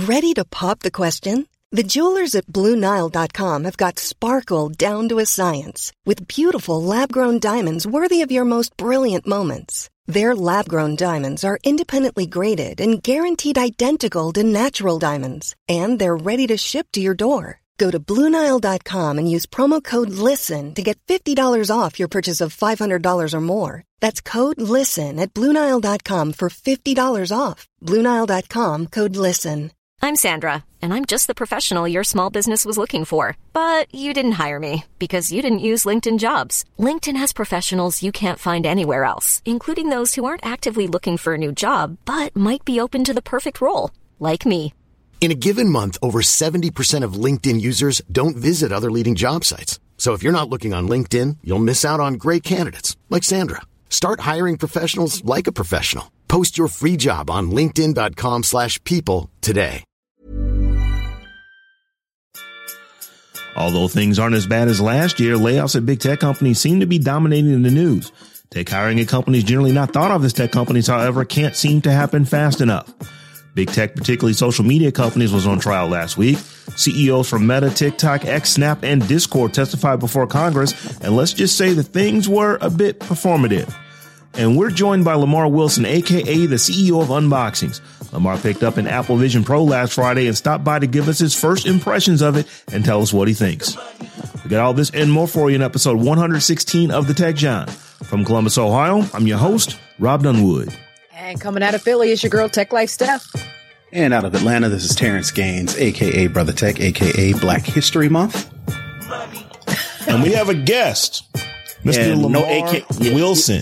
Ready to pop the question? The jewelers at BlueNile.com have got sparkle down to a science with beautiful lab-grown diamonds worthy of your most brilliant moments. Their lab-grown diamonds are independently graded and guaranteed identical to natural diamonds, and they're ready to ship to your door. Go to BlueNile.com and use promo code LISTEN to get $50 off your purchase of $500 or more. That's code LISTEN at BlueNile.com for $50 off. BlueNile.com, code LISTEN. I'm Sandra, and I'm just the professional your small business was looking for. But you didn't hire me because you didn't use LinkedIn Jobs. LinkedIn has professionals you can't find anywhere else, including those who aren't actively looking for a new job, but might be open to the perfect role, like me. In a given month, over 70% of LinkedIn users don't visit other leading job sites. So if you're not looking on LinkedIn, you'll miss out on great candidates like Sandra. Start hiring professionals like a professional. Post your free job on linkedin.com/people today. Although things aren't as bad as last year, layoffs at big tech companies seem to be dominating the news. Tech hiring at companies generally not thought of as tech companies, however, can't seem to happen fast enough. Big tech, particularly social media companies, was on trial last week. CEOs from Meta, TikTok, X, Snap, and Discord testified before Congress, and let's just say that things were a bit performative. And we're joined by Lamar Wilson, a.k.a. the CEO of Unboxings. Lamar picked up an Apple Vision Pro last Friday and stopped by to give us his first impressions of it and tell us what he thinks. We got all this and more for you in episode 116 of The Tech John. From Columbus, Ohio, I'm your host, Rob Dunwood. And coming out of Philly is your girl, Tech Life Steph. And out of Atlanta, this is Terrence Gaines, a.k.a. Brother Tech, a.k.a. Black History Month. And we have a guest, Mr. Lamar Wilson.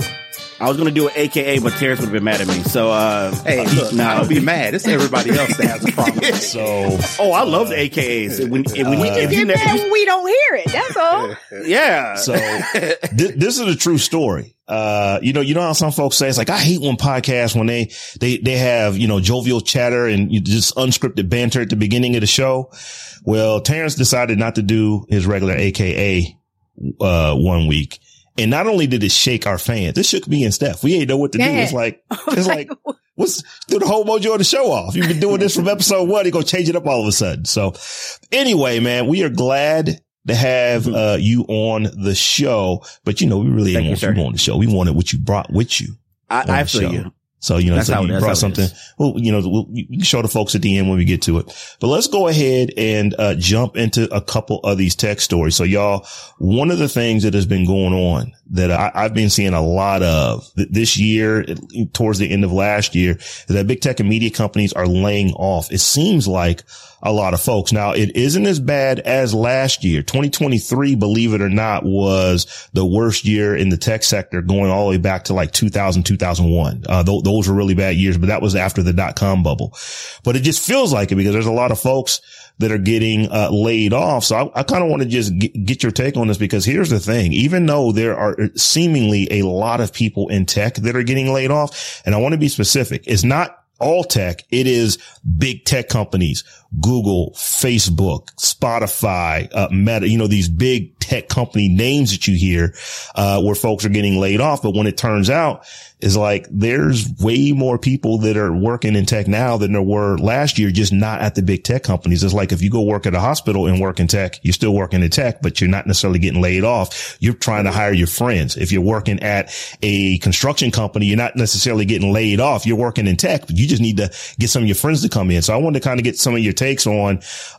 I was going to do an AKA, but Terrence would have been mad at me. So, hey, look, I don't be mad. It's everybody else that has a problem. I love the AKAs. When you get mad when we don't hear it. That's all. Yeah. So this is a true story. You know how some folks say it's like, I hate when podcasts, when they have, jovial chatter and just unscripted banter at the beginning of the show. Well, Terrence decided not to do his regular AKA, 1 week. And not only did it shake our fans, it shook me and Steph. We ain't know what to do. It's like, what's do the whole mojo of the show off? You've been doing this from episode 1. You're going to change it up all of a sudden. So anyway, man, we are glad to have you on the show. But, we really didn't want you on the show. We wanted what you brought with you. I feel you. So, you brought something. Well, we can show the folks at the end when we get to it. But let's go ahead and jump into a couple of these tech stories. So, y'all, one of the things that has been going on that I've been seeing a lot of this year, towards the end of last year, is that big tech and media companies are laying off. It seems like a lot of folks. Now, it isn't as bad as last year. 2023, believe it or not, was the worst year in the tech sector, going all the way back to like 2000, 2001. Those were really bad years, but that was after the dot-com bubble. But it just feels like it because there's a lot of folks that are getting laid off. So I kind of want to just get your take on this, because here's the thing. Even though there are seemingly a lot of people in tech that are getting laid off, and I want to be specific, it's not all tech. It is big tech companies, Google, Facebook, Spotify, Meta, these big tech company names that you hear, where folks are getting laid off. But when it turns out, is like there's way more people that are working in tech now than there were last year, just not at the big tech companies. It's like if you go work at a hospital and work in tech, you're still working in tech, but you're not necessarily getting laid off. You're trying to hire your friends. If you're working at a construction company, you're not necessarily getting laid off. You're working in tech, but you just need to get some of your friends to come in. So I wanted to kind of get some of your takes on,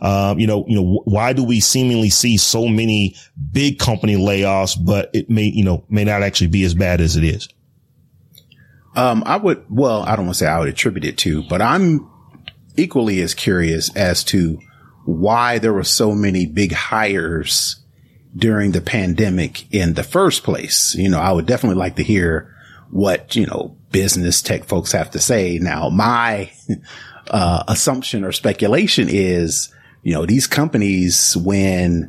why do we seemingly see so many big company layoffs, but it may not actually be as bad as it is? I don't want to say I would attribute it to, but I'm equally as curious as to why there were so many big hires during the pandemic in the first place. I would definitely like to hear what, business tech folks have to say. Now, my assumption or speculation is, these companies, when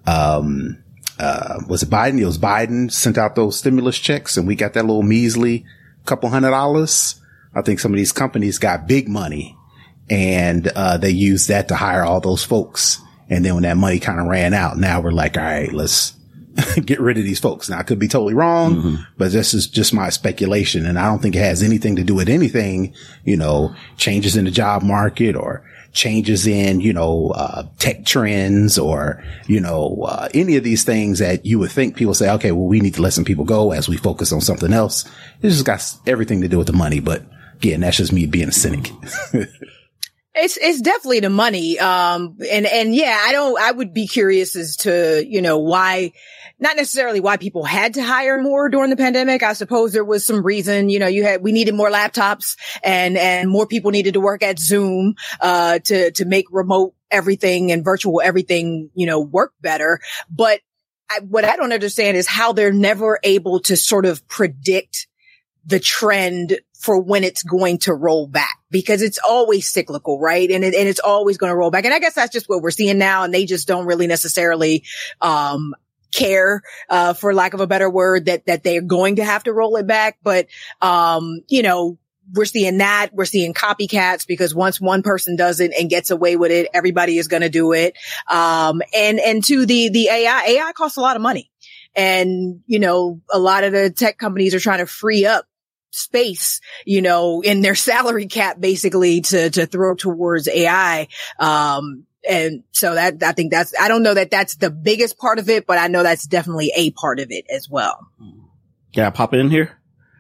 was it Biden? It was Biden sent out those stimulus checks and we got that little measly couple $100. I think some of these companies got big money and they used that to hire all those folks. And then when that money kind of ran out, now we're like, all right, let's get rid of these folks. Now I could be totally wrong, but this is just my speculation. And I don't think it has anything to do with anything, changes in the job market or changes in, tech trends or, any of these things that you would think people say, okay, well, we need to let some people go as we focus on something else. It's just got everything to do with the money. But again, that's just me being a cynic. It's definitely the money. And yeah, I would be curious as to, why, not necessarily why people had to hire more during the pandemic. I suppose there was some reason, we needed more laptops and more people needed to work at Zoom, to make remote everything and virtual everything, work better. But what I don't understand is how they're never able to sort of predict the trend for when it's going to roll back, because it's always cyclical, right? And it's always going to roll back. And I guess that's just what we're seeing now. And they just don't really necessarily, care, for lack of a better word, that they're going to have to roll it back. But, we're seeing that. We're seeing copycats, because once one person does it and gets away with it, everybody is going to do it. And to the AI costs a lot of money. And, a lot of the tech companies are trying to free up space, in their salary cap, basically to throw towards AI. And so I think I don't know that that's the biggest part of it, but I know that's definitely a part of it as well. Can I pop it in here?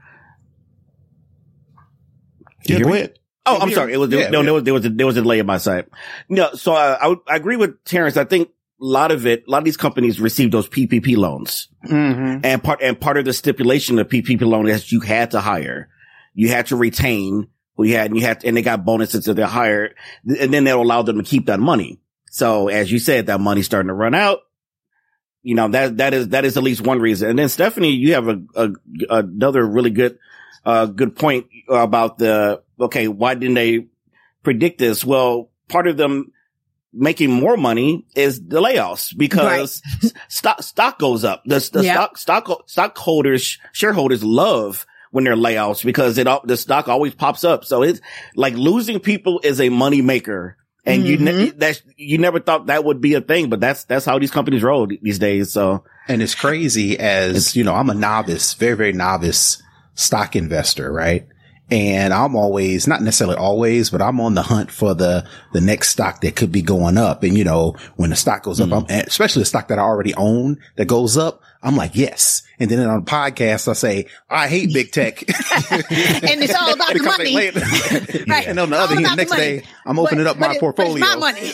Yeah, go ahead. Oh, I'm sorry. There was a delay on my side. No, so I agree with Terrence. I think a lot of these companies receive those PPP loans. Mm-hmm. And part of the stipulation of PPP loan is you had to hire, you had to retain who you had, and they got bonuses if they hired, and then that'll allow them to keep that money. So as you said, that money's starting to run out. That is at least one reason. And then Stephanie, you have another really good point about why didn't they predict this? Well, part of them making more money is the layoffs, because stock goes up. Stockholders, shareholders love when there are layoffs, because the stock always pops up. So it's like losing people is a money maker. And you never thought that would be a thing, but that's how these companies roll these days. So, and it's crazy I'm a novice, very, very novice stock investor, right? And I'm always, not necessarily always, but I'm on the hunt for the next stock that could be going up. And, when the stock goes up, especially the stock that I already own that goes up, I'm like, yes. And then on the podcast, I say, I hate big tech. And it's all about the money. Right. And on the other hand, next day, I'm opening up my portfolio. It's my money.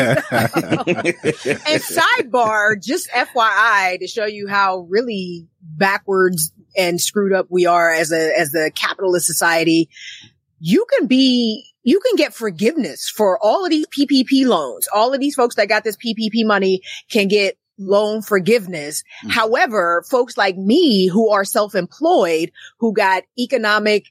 And sidebar, just FYI, to show you how really backwards and screwed up we are as a capitalist society. You can get forgiveness for all of these PPP loans. All of these folks that got this PPP money can get loan forgiveness. Mm-hmm. However, folks like me who are self-employed, who got economic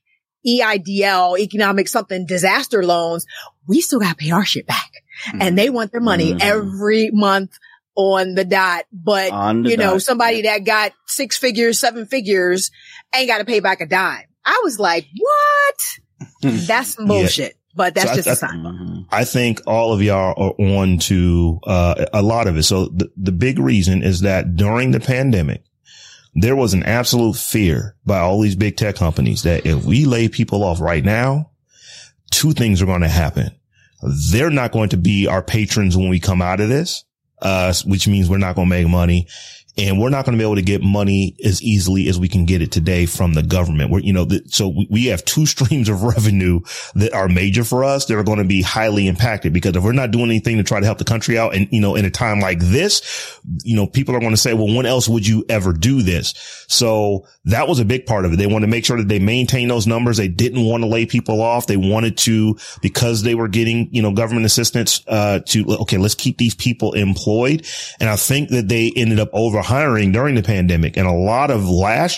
something disaster loans, we still got to pay our shit back. Mm-hmm. And they want their money every month on the dot. But, somebody that got 6 figures, 7 figures ain't got to pay back a dime. I was like, what? That's some bullshit. But that's just a sign. I think all of y'all are on to a lot of it. So the big reason is that during the pandemic, there was an absolute fear by all these big tech companies that if we lay people off right now, 2 things are going to happen. They're not going to be our patrons when we come out of this, which means we're not going to make money. And we're not going to be able to get money as easily as we can get it today from the government. So we have 2 streams of revenue that are major for us that are going to be highly impacted, because if we're not doing anything to try to help the country out, and, in a time like this, people are going to say, well, when else would you ever do this? So that was a big part of it. They wanted to make sure that they maintain those numbers. They didn't want to lay people off. They wanted to, because they were getting, government assistance, let's keep these people employed. And I think that they ended up hiring during the pandemic, and a lot of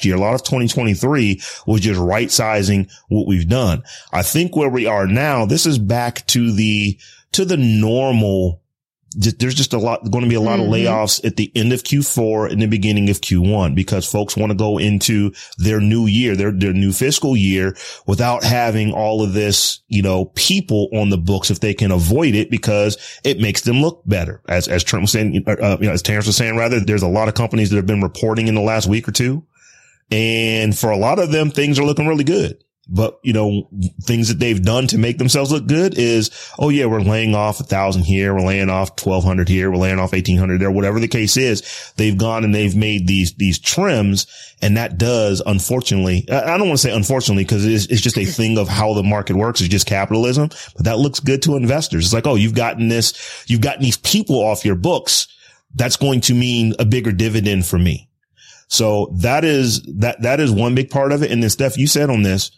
2023 was just right sizing what we've done. I think where we are now, this is back to the normal. There's just going to be a lot of layoffs at the end of Q4 and the beginning of Q1, because folks want to go into their new year, their new fiscal year, without having all of this, people on the books, if they can avoid it, because it makes them look better. As Trent was saying, as Terrence was saying, rather, there's a lot of companies that have been reporting in the last week or two. And for a lot of them, things are looking really good. But, things that they've done to make themselves look good is, oh yeah, we're laying off 1,000 here. We're laying off 1,200 here. We're laying off 1,800 there, whatever the case is. They've gone and they've made these trims. And that does, unfortunately, I don't want to say unfortunately, because it's just a thing of how the market works. It's just capitalism, but that looks good to investors. It's like, oh, you've gotten these people off your books. That's going to mean a bigger dividend for me. So that is one big part of it. And then Steph, you said on this,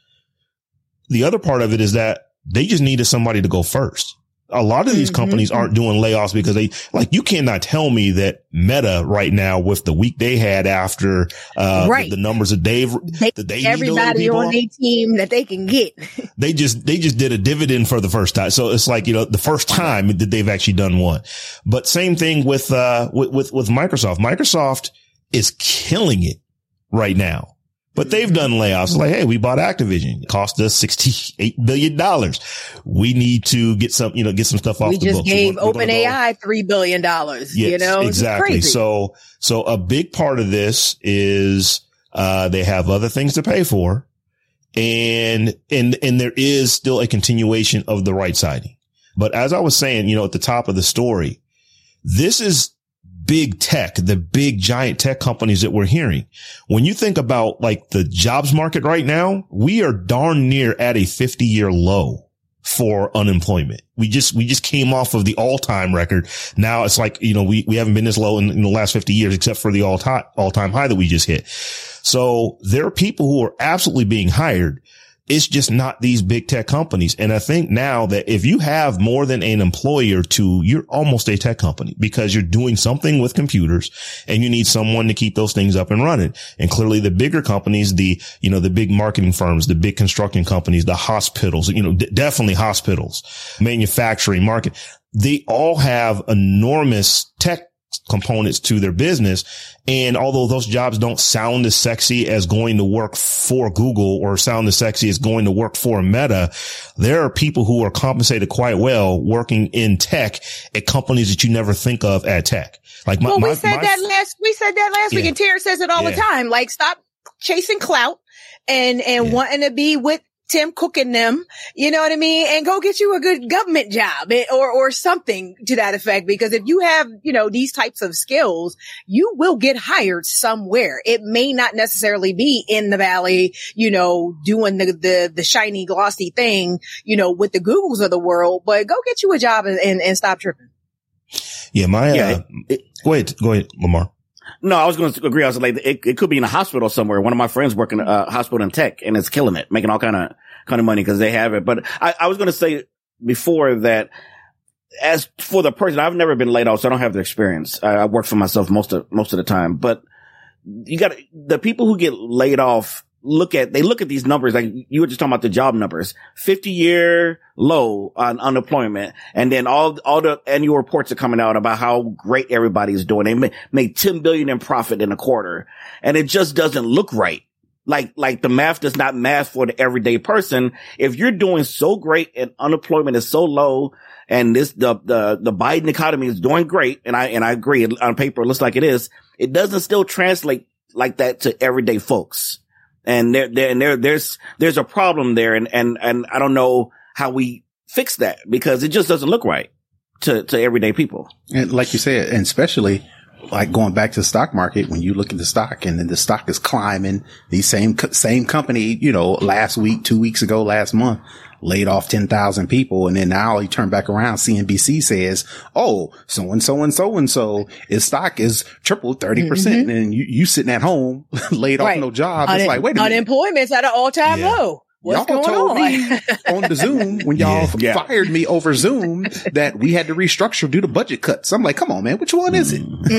the other part of it is that they just needed somebody to go first. A lot of these companies aren't doing layoffs because you cannot tell me that Meta right now, with the week they had after, the numbers that they everybody on their team that they can get. They just did a dividend for the first time. So it's like, the first time that they've actually done one. But same thing with Microsoft. Microsoft is killing it right now. But they've done layoffs. It's like, hey, we bought Activision. It cost us $68 billion. We need to get some stuff off the books. We just gave OpenAI $3 billion. Yes, exactly. So a big part of this is, they have other things to pay for. And there is still a continuation of the right siding. But as I was saying, at the top of the story, this is big tech, the big giant tech companies that we're hearing. When you think about like the jobs market right now, we are darn near at a 50-year low for unemployment. We just came off of the all-time record. Now it's like, we haven't been this low in the last 50 years, except for the all-time high that we just hit. So there are people who are absolutely being hired. It's just not these big tech companies. And I think now that if you have more than an employee or two, you're almost a tech company because you're doing something with computers and you need someone to keep those things up and running. And clearly the bigger companies, the big marketing firms, the big construction companies, the hospitals, definitely hospitals, manufacturing, market, they all have enormous tech components to their business. And although those jobs don't sound as sexy as going to work for Google or sound as sexy as going to work for Meta, there are people who are compensated quite well working in tech at companies that you never think of at tech. Like we said that last week, and Terrence says it all the time. Like, stop chasing clout and wanting to be with Tim Cook and them, you know what I mean? And go get you a good government job or something to that effect. Because if you have, these types of skills, you will get hired somewhere. It may not necessarily be in the Valley, doing the shiny, glossy thing, with the Googles of the world, but go get you a job and stop tripping. Yeah, go ahead, Lamar. No, I was going to agree. I was like, it could be in a hospital somewhere. One of my friends working a hospital in tech, and it's killing it, making all kind of money because they have it. But I was going to say before that, as for the person, I've never been laid off, so I don't have the experience. I work for myself most of the time. But the people who get laid off look at these numbers. Like you were just talking about the job numbers, 50-year low on unemployment. And then all the annual reports are coming out about how great everybody's doing. They made $10 billion in profit in a quarter. And it just doesn't look right. Like the math does not math for the everyday person. If you're doing so great and unemployment is so low and the Biden economy is doing great. And I agree, on paper it looks like it is. It doesn't still translate like that to everyday folks. And there's a problem there. And I don't know how we fix that because it just doesn't look right to everyday people. And like you said, and especially like going back to the stock market, when you look at the stock and then the stock is climbing, the same company, last week, 2 weeks ago, last month, laid off 10,000 people. And then now you turn back around, CNBC says, oh, so-and-so, his stock is tripled 30%. And you sitting at home, laid off, no job. It's like, wait a minute. Unemployment's at an all-time low. What's y'all going told on? me on the Zoom when y'all fired me over Zoom that we had to restructure due to budget cuts. I'm like, come on, man, which one is it?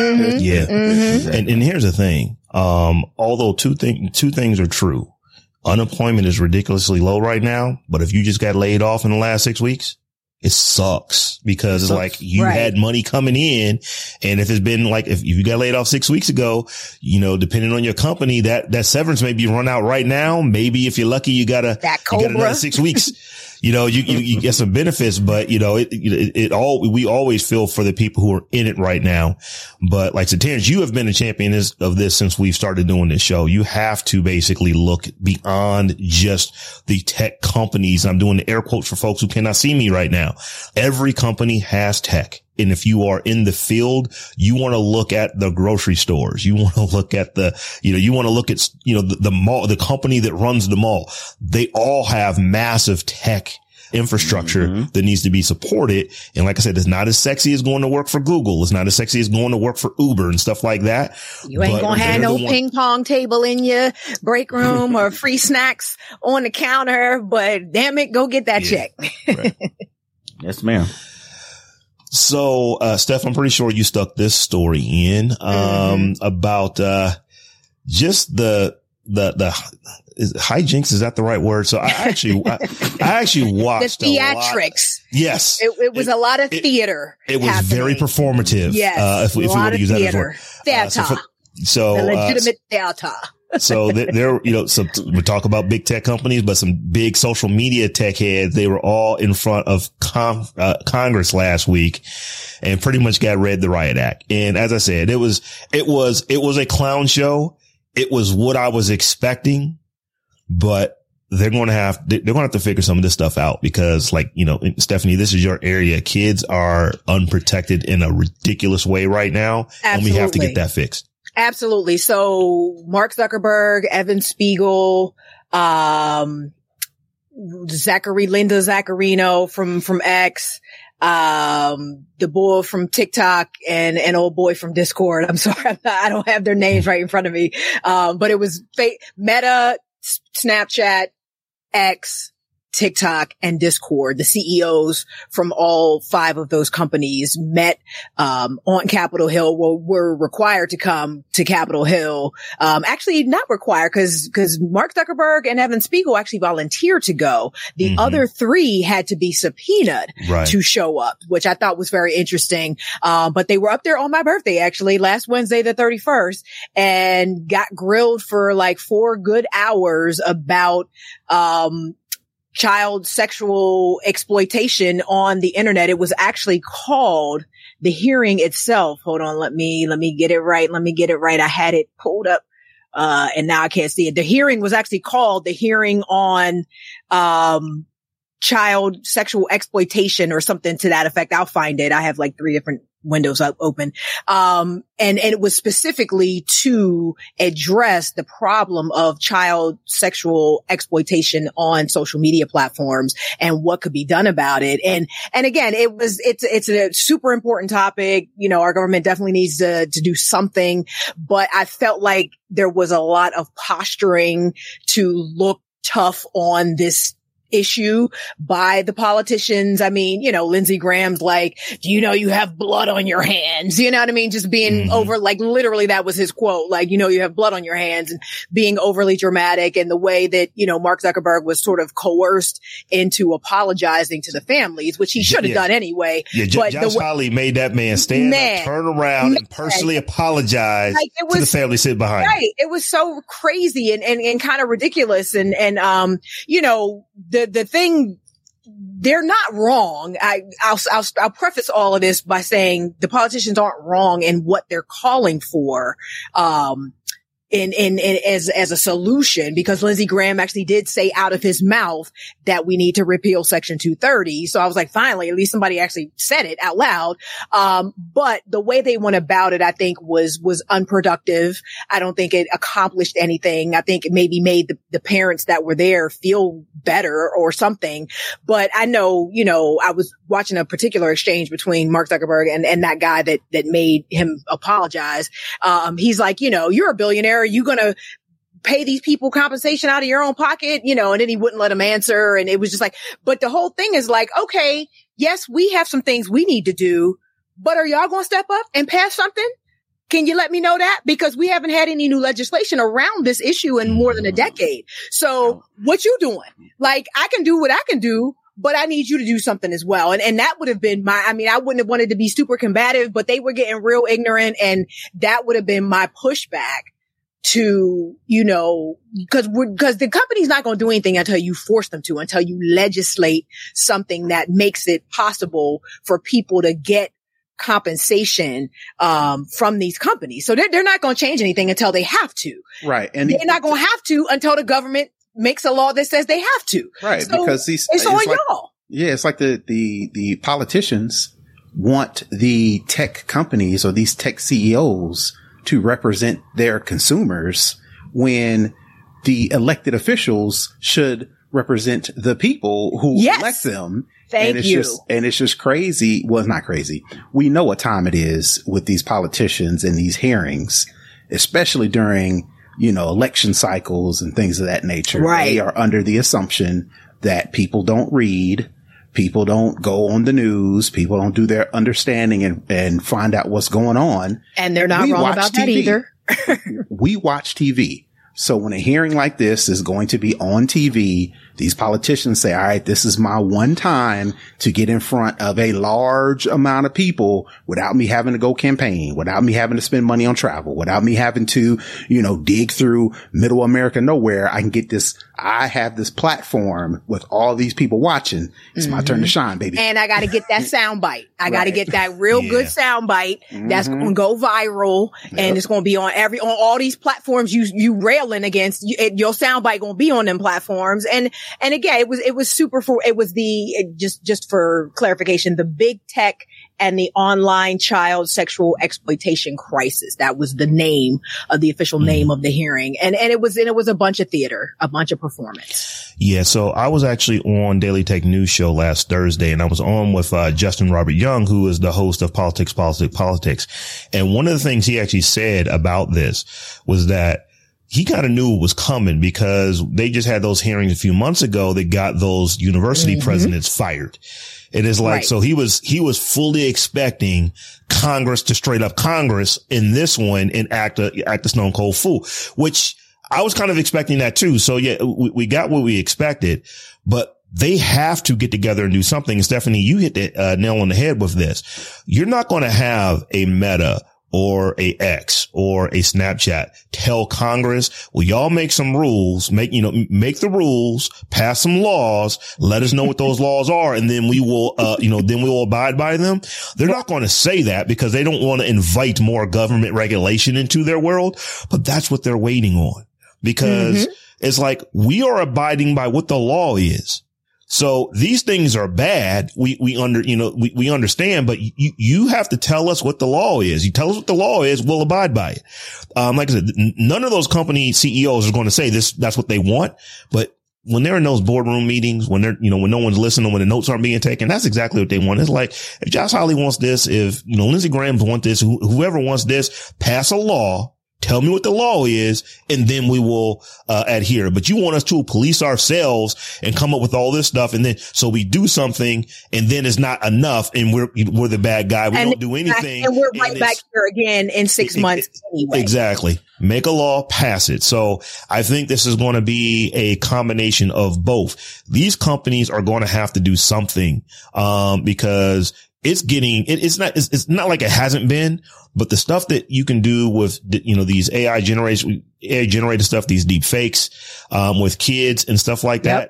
And here's the thing. Although two things are true. Unemployment is ridiculously low right now, but if you just got laid off in the last 6 weeks, it sucks because it's like you had money coming in. And if it's been like, if you got laid off 6 weeks ago, depending on your company, that severance may be run out right now. Maybe if you're lucky, you got another 6 weeks. you get some benefits, but we always feel for the people who are in it right now. But like I said, Terrence, you have been a champion of this since we've started doing this show. You have to basically look beyond just the tech companies. I'm doing the air quotes for folks who cannot see me right now. Every company has tech. And if you are in the field, you want to look at the grocery stores. You want to look at you want to look at, the mall, the company that runs the mall. They all have massive tech infrastructure that needs to be supported. And like I said, it's not as sexy as going to work for Google. It's not as sexy as going to work for Uber and stuff like that. You ain't going to have no ping pong table in your break room or free snacks on the counter, but damn it, go get that check. Right. Yes, ma'am. So, Steph, I'm pretty sure you stuck this story in, about, just the hijinks. Is that the right word? So I actually watched the theatrics. Yes. It was a lot of theater. It was happening. Very performative. Yes. If we want to use that as a word. Theater. So, the legitimate theater. So there, we talk about big tech companies, but some big social media tech heads, they were all in front of Congress last week and pretty much got read the riot act. And as I said, it was a clown show. It was what I was expecting, but they're going to have to figure some of this stuff out because Stephanie, this is your area. Kids are unprotected in a ridiculous way right now. Absolutely. And we have to get that fixed. Absolutely. So Mark Zuckerberg, Evan Spiegel, Linda Zaccarino from X, the boy from TikTok and old boy from Discord. I'm sorry. I don't have their names right in front of me. But it was Meta, Snapchat, X, TikTok, and Discord. The CEOs from all 5 of those companies met on Capitol Hill, were required to come to Capitol Hill. Actually not required because Mark Zuckerberg and Evan Spiegel actually volunteered to go. The other 3 had to be subpoenaed to show up, which I thought was very interesting. But they were up there on my birthday, actually, last Wednesday, the 31st, and got grilled for like 4 good hours about child sexual exploitation on the internet. It was actually called the hearing itself. Hold on. Let me get it right. I had it pulled up. And now I can't see it. The hearing was actually called the hearing on, child sexual exploitation or something to that effect. I'll find it. I have like 3 different windows open. And it was specifically to address the problem of child sexual exploitation on social media platforms and what could be done about it. And again, it's a super important topic. Our government definitely needs to do something, but I felt like there was a lot of posturing to look tough on this issue by the politicians. I mean, Lindsey Graham's like, do you know you have blood on your hands? You know what I mean? Just being over, like literally that was his quote, like, you have blood on your hands, and being overly dramatic, and the way that, Mark Zuckerberg was sort of coerced into apologizing to the families, which he should have done anyway. Yeah, but Josh Hawley made that man stand up, turn around, and personally apologize to the family sitting behind him. Right. It was so crazy and kind of ridiculous. And the thing, they're not wrong. I'll preface all of this by saying the politicians aren't wrong in what they're calling for, as a solution, because Lindsey Graham actually did say out of his mouth that we need to repeal Section 230. So I was like, finally, at least somebody actually said it out loud. But the way they went about it, I think was unproductive. I don't think it accomplished anything. I think it maybe made the parents that were there feel better or something. But I know, I was watching a particular exchange between Mark Zuckerberg and that guy that made him apologize. He's like, you're a billionaire. Are you going to pay these people compensation out of your own pocket? And then he wouldn't let him answer. And it was just like, but the whole thing is like, okay, yes, we have some things we need to do, but are y'all going to step up and pass something? Can you let me know that? Because we haven't had any new legislation around this issue in more than a decade. So what you doing? Like, I can do what I can do, but I need you to do something as well. And that would have been I wouldn't have wanted to be super combative, but they were getting real ignorant, and that would have been my pushback to, because the company's not going to do anything until you force them to, until you legislate something that makes it possible for people to get compensation from these companies. So they're not going to change anything until they have to. Right. And they're not going to have to until the government makes a law that says they have to. Right. So because it's on y'all. Yeah. It's like the politicians want the tech companies or these tech CEOs to represent their consumers when the elected officials should represent the people who elect them. Thank you. And it's just crazy. Well, it's not crazy. We know what time it is with these politicians and these hearings, especially during, election cycles and things of that nature. Right. They are under the assumption that people don't read, people don't go on the news, people don't do their understanding and find out what's going on. And they're not wrong about that either. We watch TV. So when a hearing like this is going to be on TV, these politicians say, all right, this is my one time to get in front of a large amount of people without me having to go campaign, without me having to spend money on travel, without me having to, dig through middle America nowhere. I can get this. I have this platform with all these people watching. It's my turn to shine, baby. And I got to get that sound bite. I got to get that real good sound bite that's going to go viral and it's going to be on all these platforms you railing against. Your sound bite going to be on them platforms. And again, it was just for clarification, the big tech and the online child sexual exploitation crisis. That was the name of the official name of the hearing. And it was a bunch of theater, a bunch of performance. Yeah. So I was actually on Daily Tech News Show last Thursday, and I was on with Justin Robert Young, who is the host of Politics. And one of the things he actually said about this was that he kind of knew it was coming because they just had those hearings a few months ago that got those university presidents fired. It is like, so he was fully expecting Congress to straight up Congress in this one and act a stone cold fool, which I was kind of expecting that too. So yeah, we got what we expected, but they have to get together and do something. And Stephanie, you hit the nail on the head with this. You're not going to have a Meta or a X or a Snapchat tell Congress, well, y'all make some rules, make the rules, pass some laws, let us know what those laws are. And then we will, then we will abide by them. They're not going to say that because they don't want to invite more government regulation into their world, but that's what they're waiting on because it's like we are abiding by what the law is. So these things are bad. We understand, but you have to tell us what the law is. You tell us what the law is, we'll abide by it. Like I said, none of those company CEOs are going to say that's what they want. But when they're in those boardroom meetings, when they're, when no one's listening, when the notes aren't being taken, that's exactly what they want. It's like if Josh Hawley wants this, if, Lindsey Graham wants this, whoever wants this, pass a law. Tell me what the law is, and then we will adhere. But you want us to police ourselves and come up with all this stuff, and then so we do something, and then it's not enough, and we're the bad guy. We don't do anything, and we're right back here again in 6 months anyway. Exactly. Make a law, pass it. So I think this is going to be a combination of both. These companies are going to have to do something because it's not like it hasn't been, but the stuff that you can do with, these AI generated stuff, these deep fakes, with kids and stuff like that,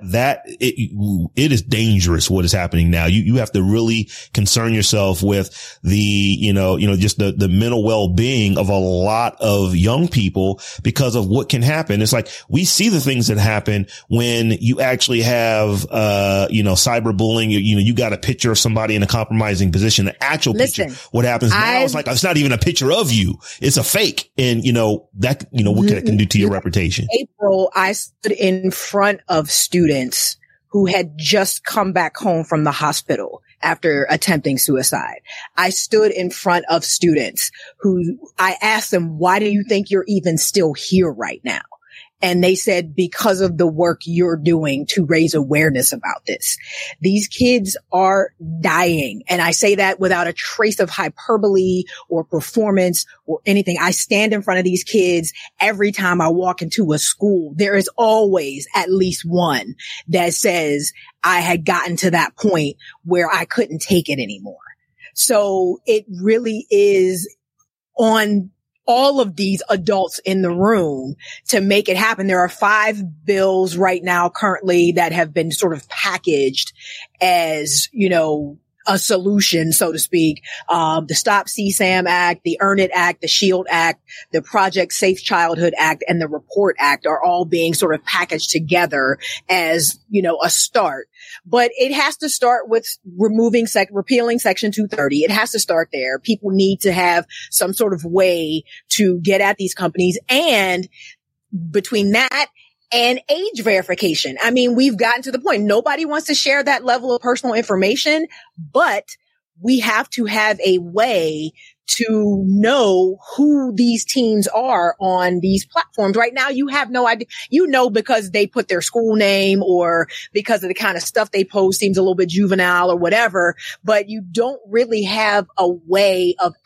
it is dangerous what is happening now. You have to really concern yourself with the, just the mental well-being of a lot of young people because of what can happen. It's like we see the things that happen when you actually have, cyberbullying, you got a picture of somebody in a compromising position, the actual picture. What happens now is like, it's not even a picture of you. It's a fake. And, what can it can do to your reputation. April, I stood in front of students who had just come back home from the hospital after attempting suicide. I stood in front of students who I asked them, why do you think you're even still here right now? And they said, because of the work you're doing to raise awareness about this. These kids are dying. And I say that without a trace of hyperbole or performance or anything. I stand in front of these kids every time I walk into a school. There is always at least one that says, I had gotten to that point where I couldn't take it anymore. So it really is on all of these adults in the room to make it happen. There are 5 bills right now currently that have been sort of packaged as, a solution, so to speak. The Stop CSAM Act, the Earn It Act, the SHIELD Act, the Project Safe Childhood Act, and the Report Act are all being sort of packaged together as, a start. But it has to start with repealing Section 230. It has to start there. People need to have some sort of way to get at these companies, and between that and age verification. I mean, we've gotten to the point. Nobody wants to share that level of personal information, but we have to have a way to know who these teens are on these platforms. Right now, you have no idea. Because they put their school name or because of the kind of stuff they post seems a little bit juvenile or whatever, but you don't really have a way of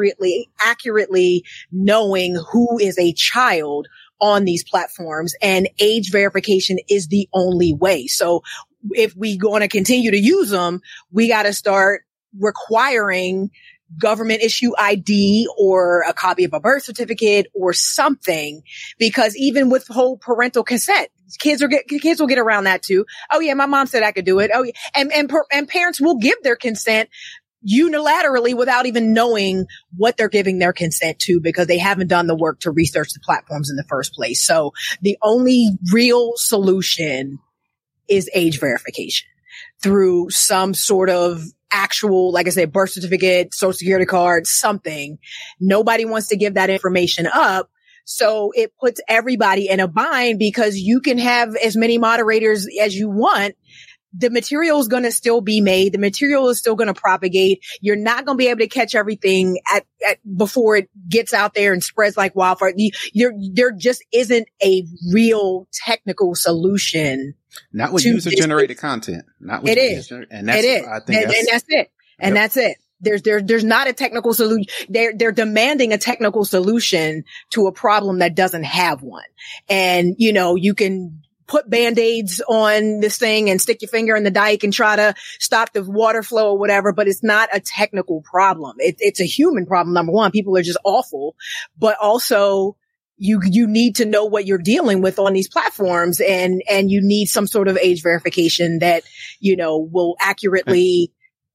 accurately knowing who is a child on these platforms, and age verification is the only way. So if we going to continue to use them, we got to start requiring government issue ID or a copy of a birth certificate or something, because even with whole parental consent, kids will get around that too. Oh yeah, my mom said I could do it. Oh yeah. And parents will give their consent unilaterally without even knowing what they're giving their consent to, because they haven't done the work to research the platforms in the first place. So the only real solution is age verification through some sort of actual, like I said, birth certificate, social security card, something. Nobody wants to give that information up. So it puts everybody in a bind, because you can have as many moderators as you want. The material is going to still be made. The material is still going to propagate. You're not going to be able to catch everything before it gets out there and spreads like wildfire. There just isn't a real technical solution. Not with user-generated content. Not with it is. And that's, it is. I think and that's it. And that's it. There's not a technical solution. They're demanding a technical solution to a problem that doesn't have one. And, you can put Band-Aids on this thing and stick your finger in the dike and try to stop the water flow or whatever, but it's not a technical problem. It's a human problem. Number one, people are just awful, but also you need to know what you're dealing with on these platforms, and you need some sort of age verification that, will accurately,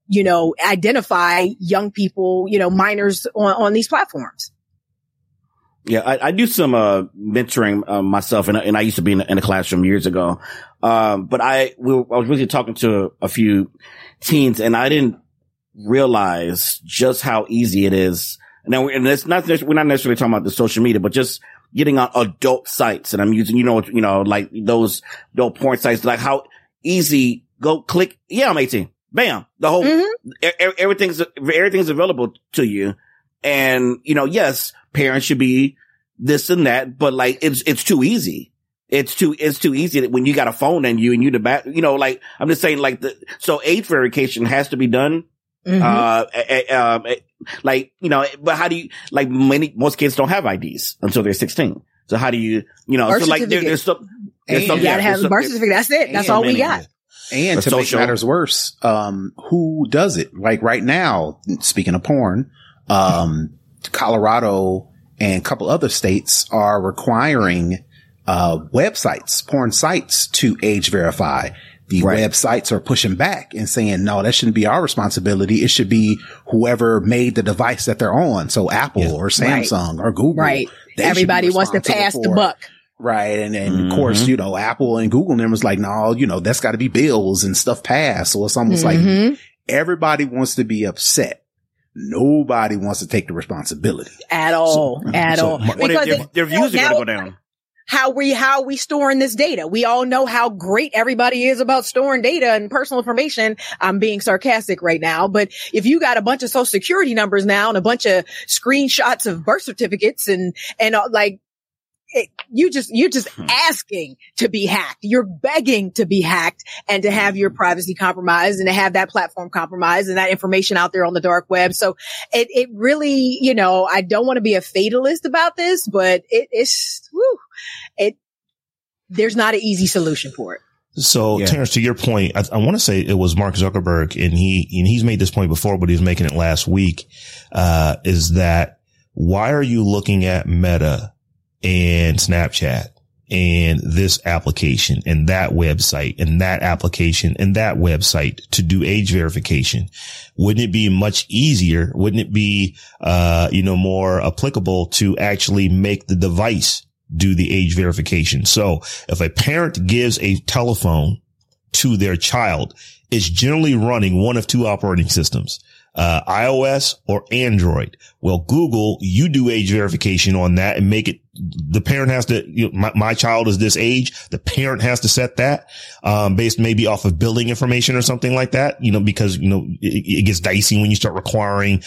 identify young people, minors on these platforms. Yeah, I do some mentoring myself, and I used to be in a classroom years ago. But I was really talking to a few teens, and I didn't realize just how easy it is. Now, and it's not, we're not necessarily talking about the social media, but just getting on adult sites. And I'm using, like those adult porn sites, like how easy, go click. Yeah, I'm 18. Bam. The whole, everything's available to you. And, yes, parents should be this and that, but like, it's too easy. It's too easy when you got a phone and you the back, like, I'm just saying so age verification has to be done. Mm-hmm. But how do you, most kids don't have IDs until they're 16. So how do you, so like there's some, you gotta have a birth certificate. That's it. That's all we got. And to make matters worse, who does it? Like right now, speaking of porn, Colorado and a couple other states are requiring websites, porn sites, to age verify. The websites are pushing back and saying, no, that shouldn't be our responsibility. It should be whoever made the device that they're on. So Apple or Samsung or Google. Right. Everybody wants to pass the buck. Right. And of course, Apple and Google and them was like, no, that's got to be bills and stuff passed. So it's almost like everybody wants to be upset. Nobody wants to take the responsibility at all. Because their views are going to go down. How are we storing this data? We all know how great everybody is about storing data and personal information. I'm being sarcastic right now, but if you got a bunch of social security numbers now and a bunch of screenshots of birth certificates and you're just asking to be hacked. You're begging to be hacked and to have your privacy compromised and to have that platform compromised and that information out there on the dark web. So it really, I don't want to be a fatalist about this, but there's not an easy solution for it. So, Terrence, to your point, I want to say it was Mark Zuckerberg, and he's made this point before, but he's making it last week, is that why are you looking at Meta and Snapchat and this application and that website and that application and that website to do age verification? Wouldn't it be much easier? Wouldn't it be, more applicable to actually make the device do the age verification? So if a parent gives a telephone to their child, it's generally running one of two operating systems, iOS or Android. Well, Google, you do age verification on that and make it, the parent has to, my child is this age. The parent has to set that, based maybe off of billing information or something like that, because, it gets dicey when you start requiring,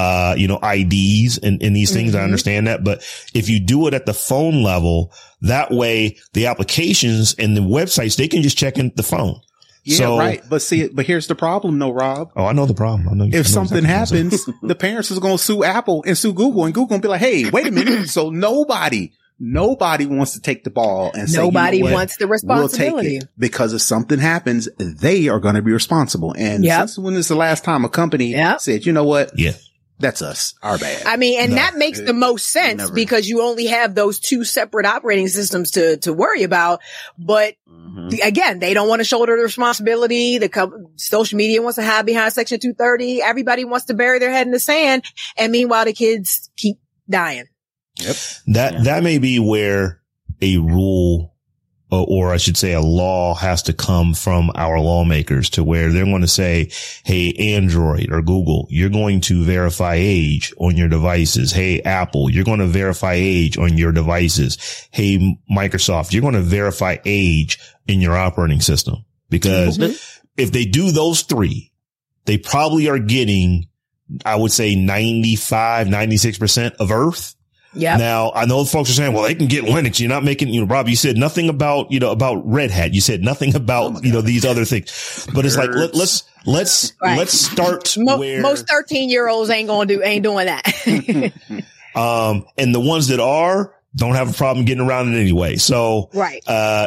IDs and these things. I understand that. But if you do it at the phone level, that way the applications and the websites, they can just check in the phone. Yeah, right. But here's the problem though, Rob. Oh, I know the problem. If something happens, the parents is going to sue Apple and sue Google, and Google going to be like, hey, wait a minute. So nobody wants to take the ball and say, nobody wants the responsibility. We'll take it, because if something happens, they are going to be responsible. And since when is the last time a company said, you know what? Yeah. That's us. Our bad. I mean, and that makes the most sense because you only have those two separate operating systems to worry about. But again, they don't want to shoulder the responsibility. The social media wants to hide behind Section 230. Everybody wants to bury their head in the sand. And meanwhile, the kids keep dying. Yep. That may be where a rule, or I should say a law, has to come from our lawmakers, to where they're going to say, hey, Android or Google, you're going to verify age on your devices. Hey, Apple, you're going to verify age on your devices. Hey, Microsoft, you're going to verify age in your operating system. Because if they do those three, they probably are getting, I would say 95, 96% of Earth. Yeah. Now, I know folks are saying, well, they can get Linux. You're not making, Rob, you said nothing about, about Red Hat. You said nothing about, these other things. But it's like, let's start where most 13-year-olds ain't doing that. And the ones that don't have a problem getting around it anyway. So, right.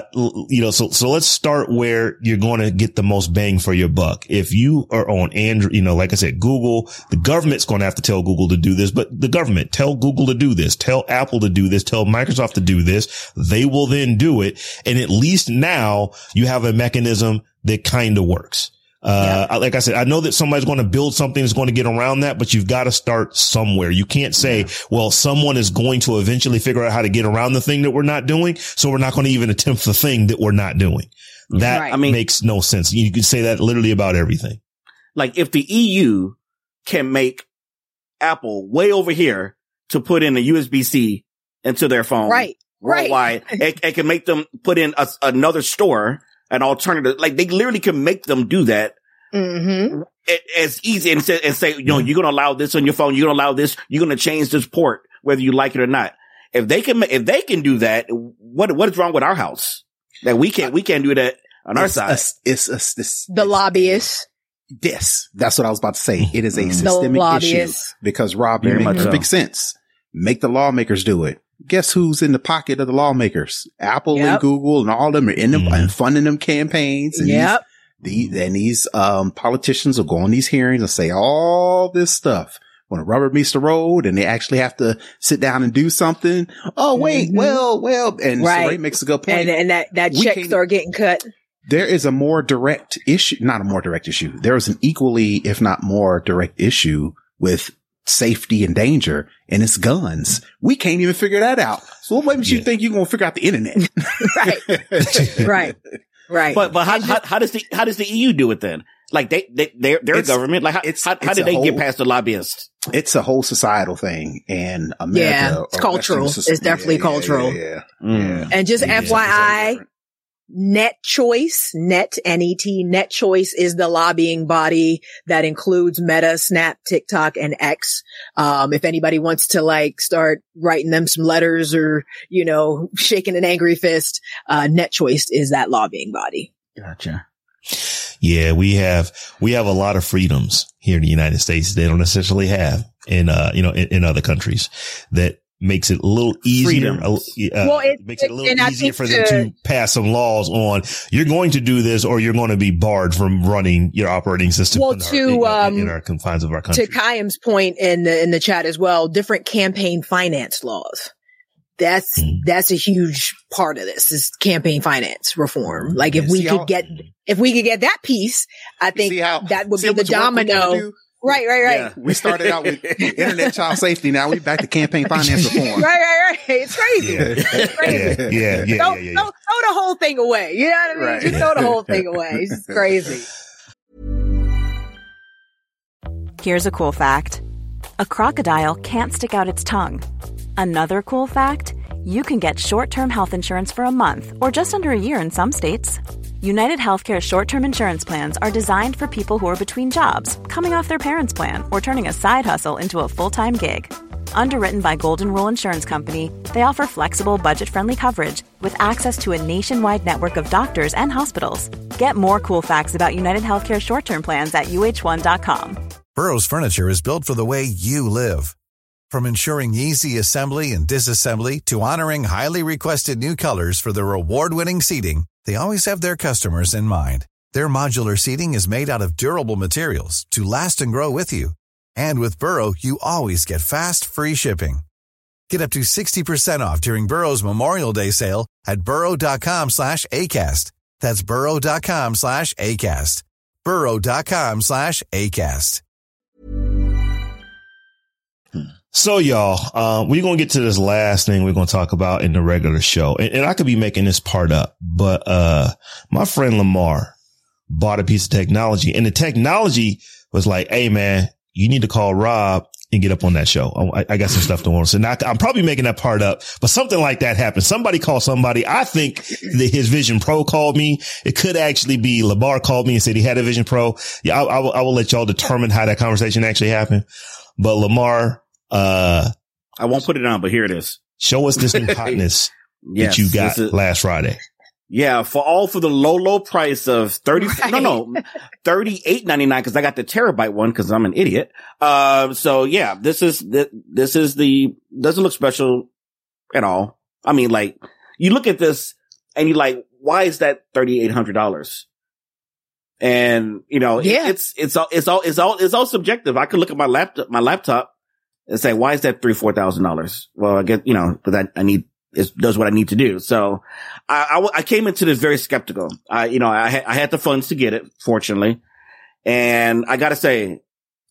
So let's start where you're going to get the most bang for your buck. If you are on Android, like I said, Google, the government's going to have to tell Google to do this, but the government, tell Google to do this, tell Apple to do this, tell Microsoft to do this. They will then do it. And at least now you have a mechanism that kind of works. Like I said, I know that somebody's going to build something that's going to get around that, but you've got to start somewhere. You can't say, well, someone is going to eventually figure out how to get around the thing that we're not doing, so we're not going to even attempt the thing that we're not doing. That makes no sense. You can say that literally about everything. Like if the EU can make Apple way over here to put in a USB-C into their phone worldwide, it can make them put in another store, an alternative. Like they literally can make them do that. As easy and say, you're going to allow this on your phone. You're going to allow this. You're going to change this port, whether you like it or not. If they can do that, what is wrong with our house? That we can't do that on our side. It's the lobbyists. That's what I was about to say. It is a systemic issue because Rob, you make perfect sense. Make the lawmakers do it. Guess who's in the pocket of the lawmakers? Apple and Google and all of them are in them and funding them campaigns. And these politicians will go on these hearings and say all this stuff. When the rubber meets the road and they actually have to sit down and do something. Oh, wait, well, and Saray makes a good point. And that checks are getting cut. There is a more direct issue, not a more direct issue. There is an equally, if not more direct issue with safety and danger, and it's guns. We can't even figure that out. So what makes you think you're going to figure out the internet? Right. But how does the EU do it then? Like they're a government. Like how did they get past the lobbyists? It's a whole societal thing, and America. It's cultural. It's definitely cultural. And just FYI, NetChoice, NetChoice is the lobbying body that includes Meta, Snap, TikTok, and X. If anybody wants to start writing them some letters or, shaking an angry fist, NetChoice is that lobbying body. Gotcha. Yeah, we have a lot of freedoms here in the United States they don't necessarily have in other countries that makes it a little easier. It makes it a little easier for them to pass some laws on. You're going to do this, or you're going to be barred from running your operating system in our confines of our country. To Chaim's point in the chat as well, different campaign finance laws. That's a huge part of this is campaign finance reform. Like if we could get that piece, I think that would be the domino. Right. Yeah. We started out with internet child safety. Now we're back to campaign finance reform. Right. It's crazy. It's crazy. Yeah. Throw the whole thing away. You know what I mean? Right. Just throw the whole thing away. It's crazy. Here's a cool fact. A crocodile can't stick out its tongue. Another cool fact, you can get short-term health insurance for a month or just under a year in some states. United Healthcare short-term insurance plans are designed for people who are between jobs, coming off their parents' plan, or turning a side hustle into a full-time gig. Underwritten by Golden Rule Insurance Company, they offer flexible, budget-friendly coverage with access to a nationwide network of doctors and hospitals. Get more cool facts about United Healthcare short-term plans at uh1.com. Burrow's furniture is built for the way you live. From ensuring easy assembly and disassembly to honoring highly requested new colors for their award-winning seating, they always have their customers in mind. Their modular seating is made out of durable materials to last and grow with you. And with Burrow, you always get fast, free shipping. Get up to 60% off during Burrow's Memorial Day sale at burrow.com/ACAST. That's burrow.com/ACAST. burrow.com/ACAST. So y'all, we're going to get to this last thing we're going to talk about in the regular show. And I could be making this part up, but, my friend Lamar bought a piece of technology, and the technology was like, hey man, you need to call Rob and get up on that show. I got some stuff to want. So now I'm probably making that part up, but something like that happened. Somebody called somebody. I think that his Vision Pro called me. It could actually be Lamar called me and said he had a Vision Pro. Yeah. I will let y'all determine how that conversation actually happened. But Lamar, I won't put it on, but here it is. Show us this new hotness that you got last Friday. Yeah, for the low price of $38.99 because I got the terabyte one because I'm an idiot. So yeah, this is doesn't look special at all. I mean, like you look at this and you're like, why is that $3,800? And you know, it's all subjective. I could look at my laptop and say, why is that $4,000? Well, I get, because it does what I need to do. So I came into this very skeptical. I had the funds to get it, fortunately. And I gotta say,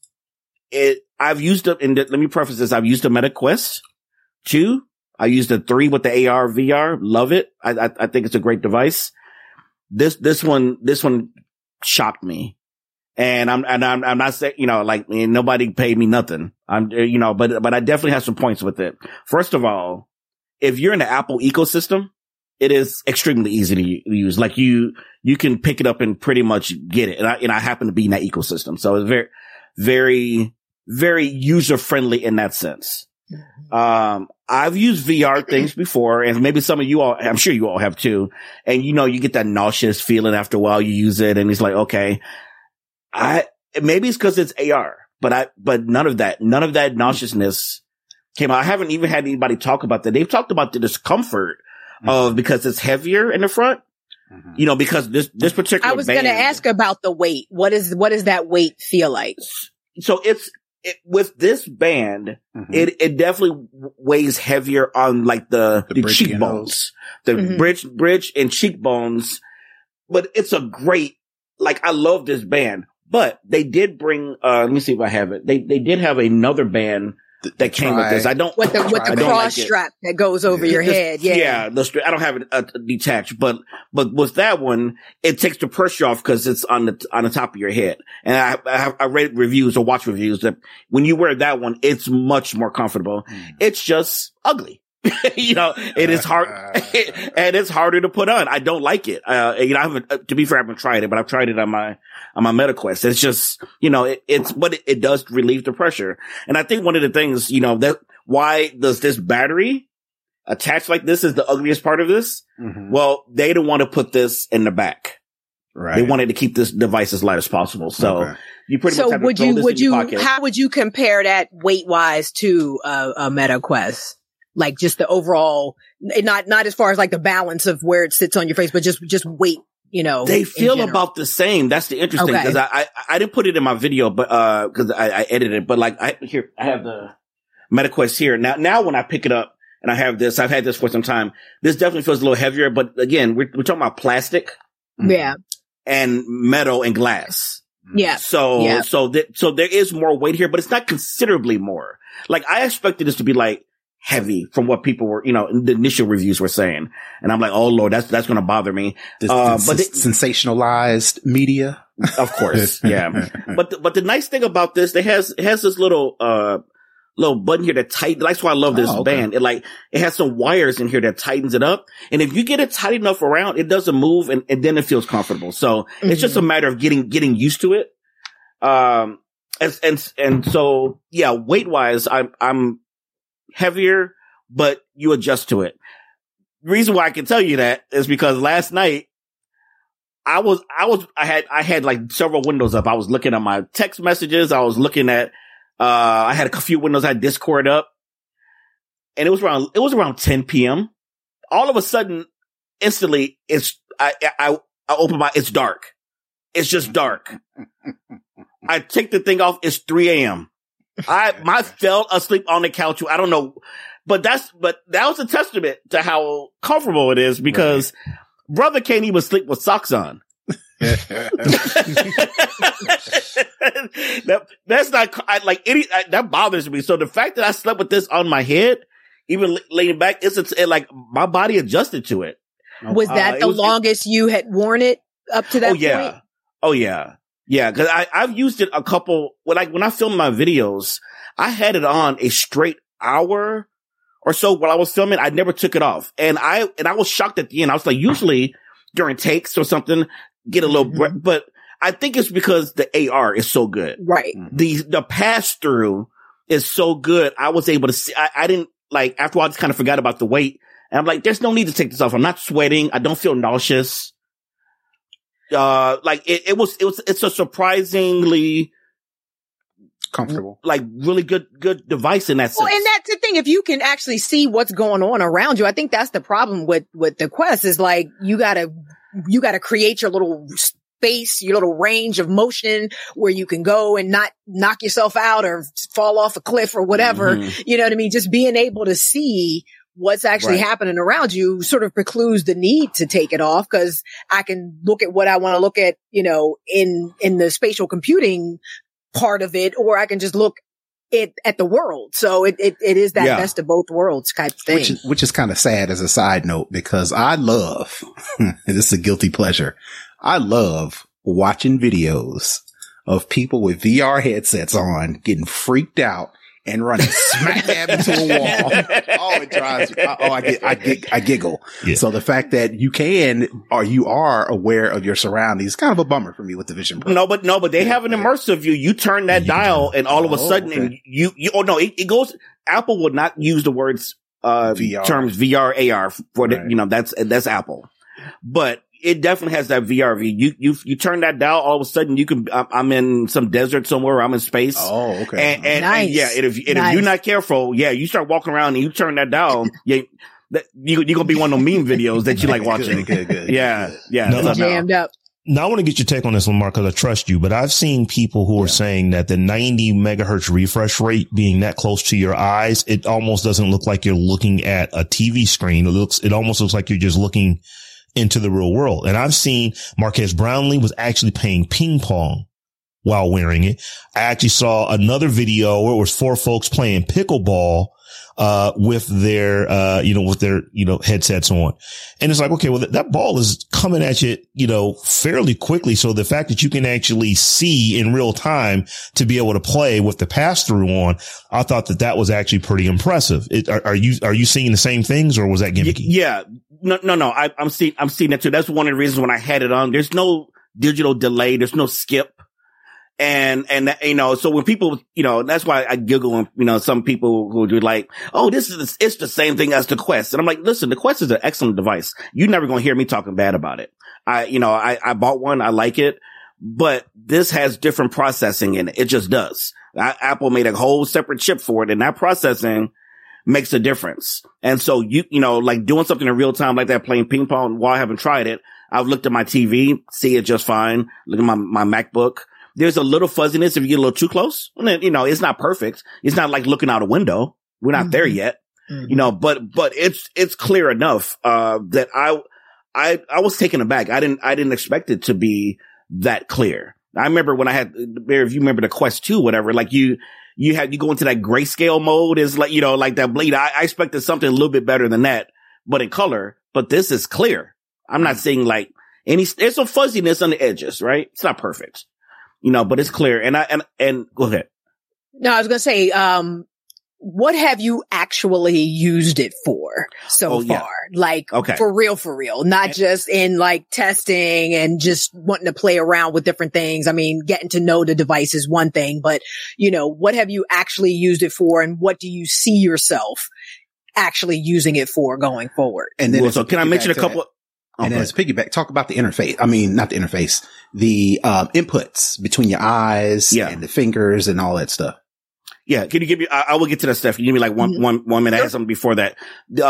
let me preface this. I've used a Meta Quest 2. I used a 3 with the AR VR. Love it. I think it's a great device. This one shocked me. And I'm not saying, nobody paid me nothing. But I definitely have some points with it. First of all, if you're in the Apple ecosystem, it is extremely easy to use. Like you can pick it up and pretty much get it. And I happen to be in that ecosystem. So it's very, very, very user friendly in that sense. I've used VR things before, and maybe some of you all, I'm sure you all have too. And you get that nauseous feeling after a while you use it, and it's like, okay. Maybe it's because it's AR, but none of that nauseousness came out. I haven't even had anybody talk about that. They've talked about the discomfort of because it's heavier in the front, because this particular I was going to ask about the weight. What does that weight feel like? So with this band, it definitely weighs heavier on like the cheekbones, bridge and cheekbones, but it's a great, like, I love this band. But they did bring, let me see if I have it. They did have another band that came with this. I don't, with the cross strap that goes over your head. Yeah. Yeah. I don't have it detached, but with that one, it takes the pressure off because it's on the top of your head. And I read reviews or watched reviews that when you wear that one, it's much more comfortable. It's just ugly. It is hard and it's harder to put on. I don't like it. I haven't, to be fair, I haven't tried it, but I've tried it on my Meta Quest. It's just, but it does relieve the pressure. And I think one of the things, that why does this battery attach like this is the ugliest part of this? Well, they don't want to put this in the back. Right. They wanted to keep this device as light as possible. So you pretty much have to throw this in your pocket. How would you compare that weight wise to a Meta Quest? Like just the overall, not as far as like the balance of where it sits on your face, but just weight, you know. They feel about the same. That's the interesting, because I didn't put it in my video, but, cause I edited it, but like I have the MetaQuest here. Now when I pick it up and I have this, I've had this for some time. This definitely feels a little heavier, but again, we're talking about plastic. Yeah. And metal and glass. Yeah. So there is more weight here, but it's not considerably more. Like I expected this to be like heavy from what people were, you know, the initial reviews were saying. And I'm like, oh Lord, that's going to bother me. But sensationalized media. Of course. Yeah. But the nice thing about this, it has this little button here that tightens. That's why I love this band. It has some wires in here that tightens it up. And if you get it tight enough around, it doesn't move and then it feels comfortable. So it's just a matter of getting used to it. And so, yeah, weight wise, I'm heavier, but you adjust to it. The reason why I can tell you that is because last night I had like several windows up. I was looking at my text messages. I was looking at, I had a few windows. I had Discord up, and it was around 10 p.m. All of a sudden, instantly, I open it's dark. It's just dark. I take the thing off. It's 3 a.m. I fell asleep on the couch. I don't know, but that was a testament to how comfortable it is, because brother can't even sleep with socks on. That's not that bothers me. So the fact that I slept with this on my head, even laying back, like my body adjusted to it. Was that the longest you had worn it up to that point? Oh yeah. Yeah. Cause I've used it a couple, when I filmed my videos, I had it on a straight hour or so while I was filming. I never took it off. And I was shocked at the end. I was like, usually during takes or something, get a little breath, but I think it's because the AR is so good. Right. The pass through is so good. I was able to see, I didn't like, after a while, I just kind of forgot about the weight. And I'm like, there's no need to take this off. I'm not sweating. I don't feel nauseous. It's a surprisingly comfortable, like really good device in that sense. Well, and that's the thing. If you can actually see what's going on around you, I think that's the problem with the Quest is like, you gotta create your little space, your little range of motion where you can go and not knock yourself out or fall off a cliff or whatever. Mm-hmm. You know what I mean? Just being able to see what's actually happening around you sort of precludes the need to take it off, because I can look at what I want to look at, you know, in the spatial computing part of it, or I can just look at the world. So it is that best of both worlds type thing. Which is kind of sad as a side note, because I love, and this is a guilty pleasure, I love watching videos of people with VR headsets on getting freaked out and running smack dab into a wall. Oh, it drives me. Oh, I giggle. Yeah. So the fact that you are aware of your surroundings is kind of a bummer for me with the Vision Pro. No, but they have an immersive view. You turn that dial and all of a sudden, and it goes, Apple would not use the words, terms VR, AR for the, you know, that's Apple. But it definitely has that VR view. You turn that dial, all of a sudden you can, I'm in some desert somewhere, I'm in space. Oh, okay. And nice. And if you're not careful, you start walking around and you turn that dial, you're gonna be one of those meme videos that you like watching. Good. Yeah. Jammed up. Now I want to get your take on this, Lamar, because I trust you, but I've seen people who are saying that the 90 megahertz refresh rate being that close to your eyes, it almost doesn't look like you're looking at a TV screen. It almost looks like you're just looking into the real world. And I've seen Marquez Brownlee was actually playing ping pong while wearing it. I actually saw another video where it was 4 folks playing pickleball, with their headsets on. And it's like, okay, well, that ball is coming at you, fairly quickly. So the fact that you can actually see in real time to be able to play with the pass through on, I thought that was actually pretty impressive. Are you seeing the same things, or was that gimmicky? Yeah. No. I'm seeing that too. That's one of the reasons when I had it on, there's no digital delay. There's no skip. And, so when people, that's why I giggle when, some people who do like, oh, it's the same thing as the Quest. And I'm like, listen, the Quest is an excellent device. You're never going to hear me talking bad about it. I bought one. I like it, but this has different processing in it. It just does. Apple made a whole separate chip for it, and that processing makes a difference. And so you know, like doing something in real time like that, playing ping pong while I haven't tried it. I've looked at my TV, see it just fine. Look at my MacBook. There's a little fuzziness if you get a little too close. And then, you know, it's not perfect. It's not like looking out a window. We're not there yet, you know, but it's clear enough, that I was taken aback. I didn't expect it to be that clear. I remember when I had, if you remember the Quest 2, whatever, like you go into that grayscale mode is like, you know, like that bleed. I expected something a little bit better than that, but in color, but this is clear. I'm not seeing like there's some fuzziness on the edges, right? It's not perfect, you know, but it's clear. And go ahead. No, I was going to say, what have you actually used it for so far? Yeah. Like, for real, not just in like testing and just wanting to play around with different things. I mean, getting to know the device is one thing, but you know, what have you actually used it for, and what do you see yourself actually using it for going forward? And then, so can I mention a couple? And as piggyback, talk about the interface. I mean, not the interface, the inputs between your eyes and the fingers and all that stuff. Yeah. Can you give me, I will get to that stuff. Can you give me like one minute? I had something before that.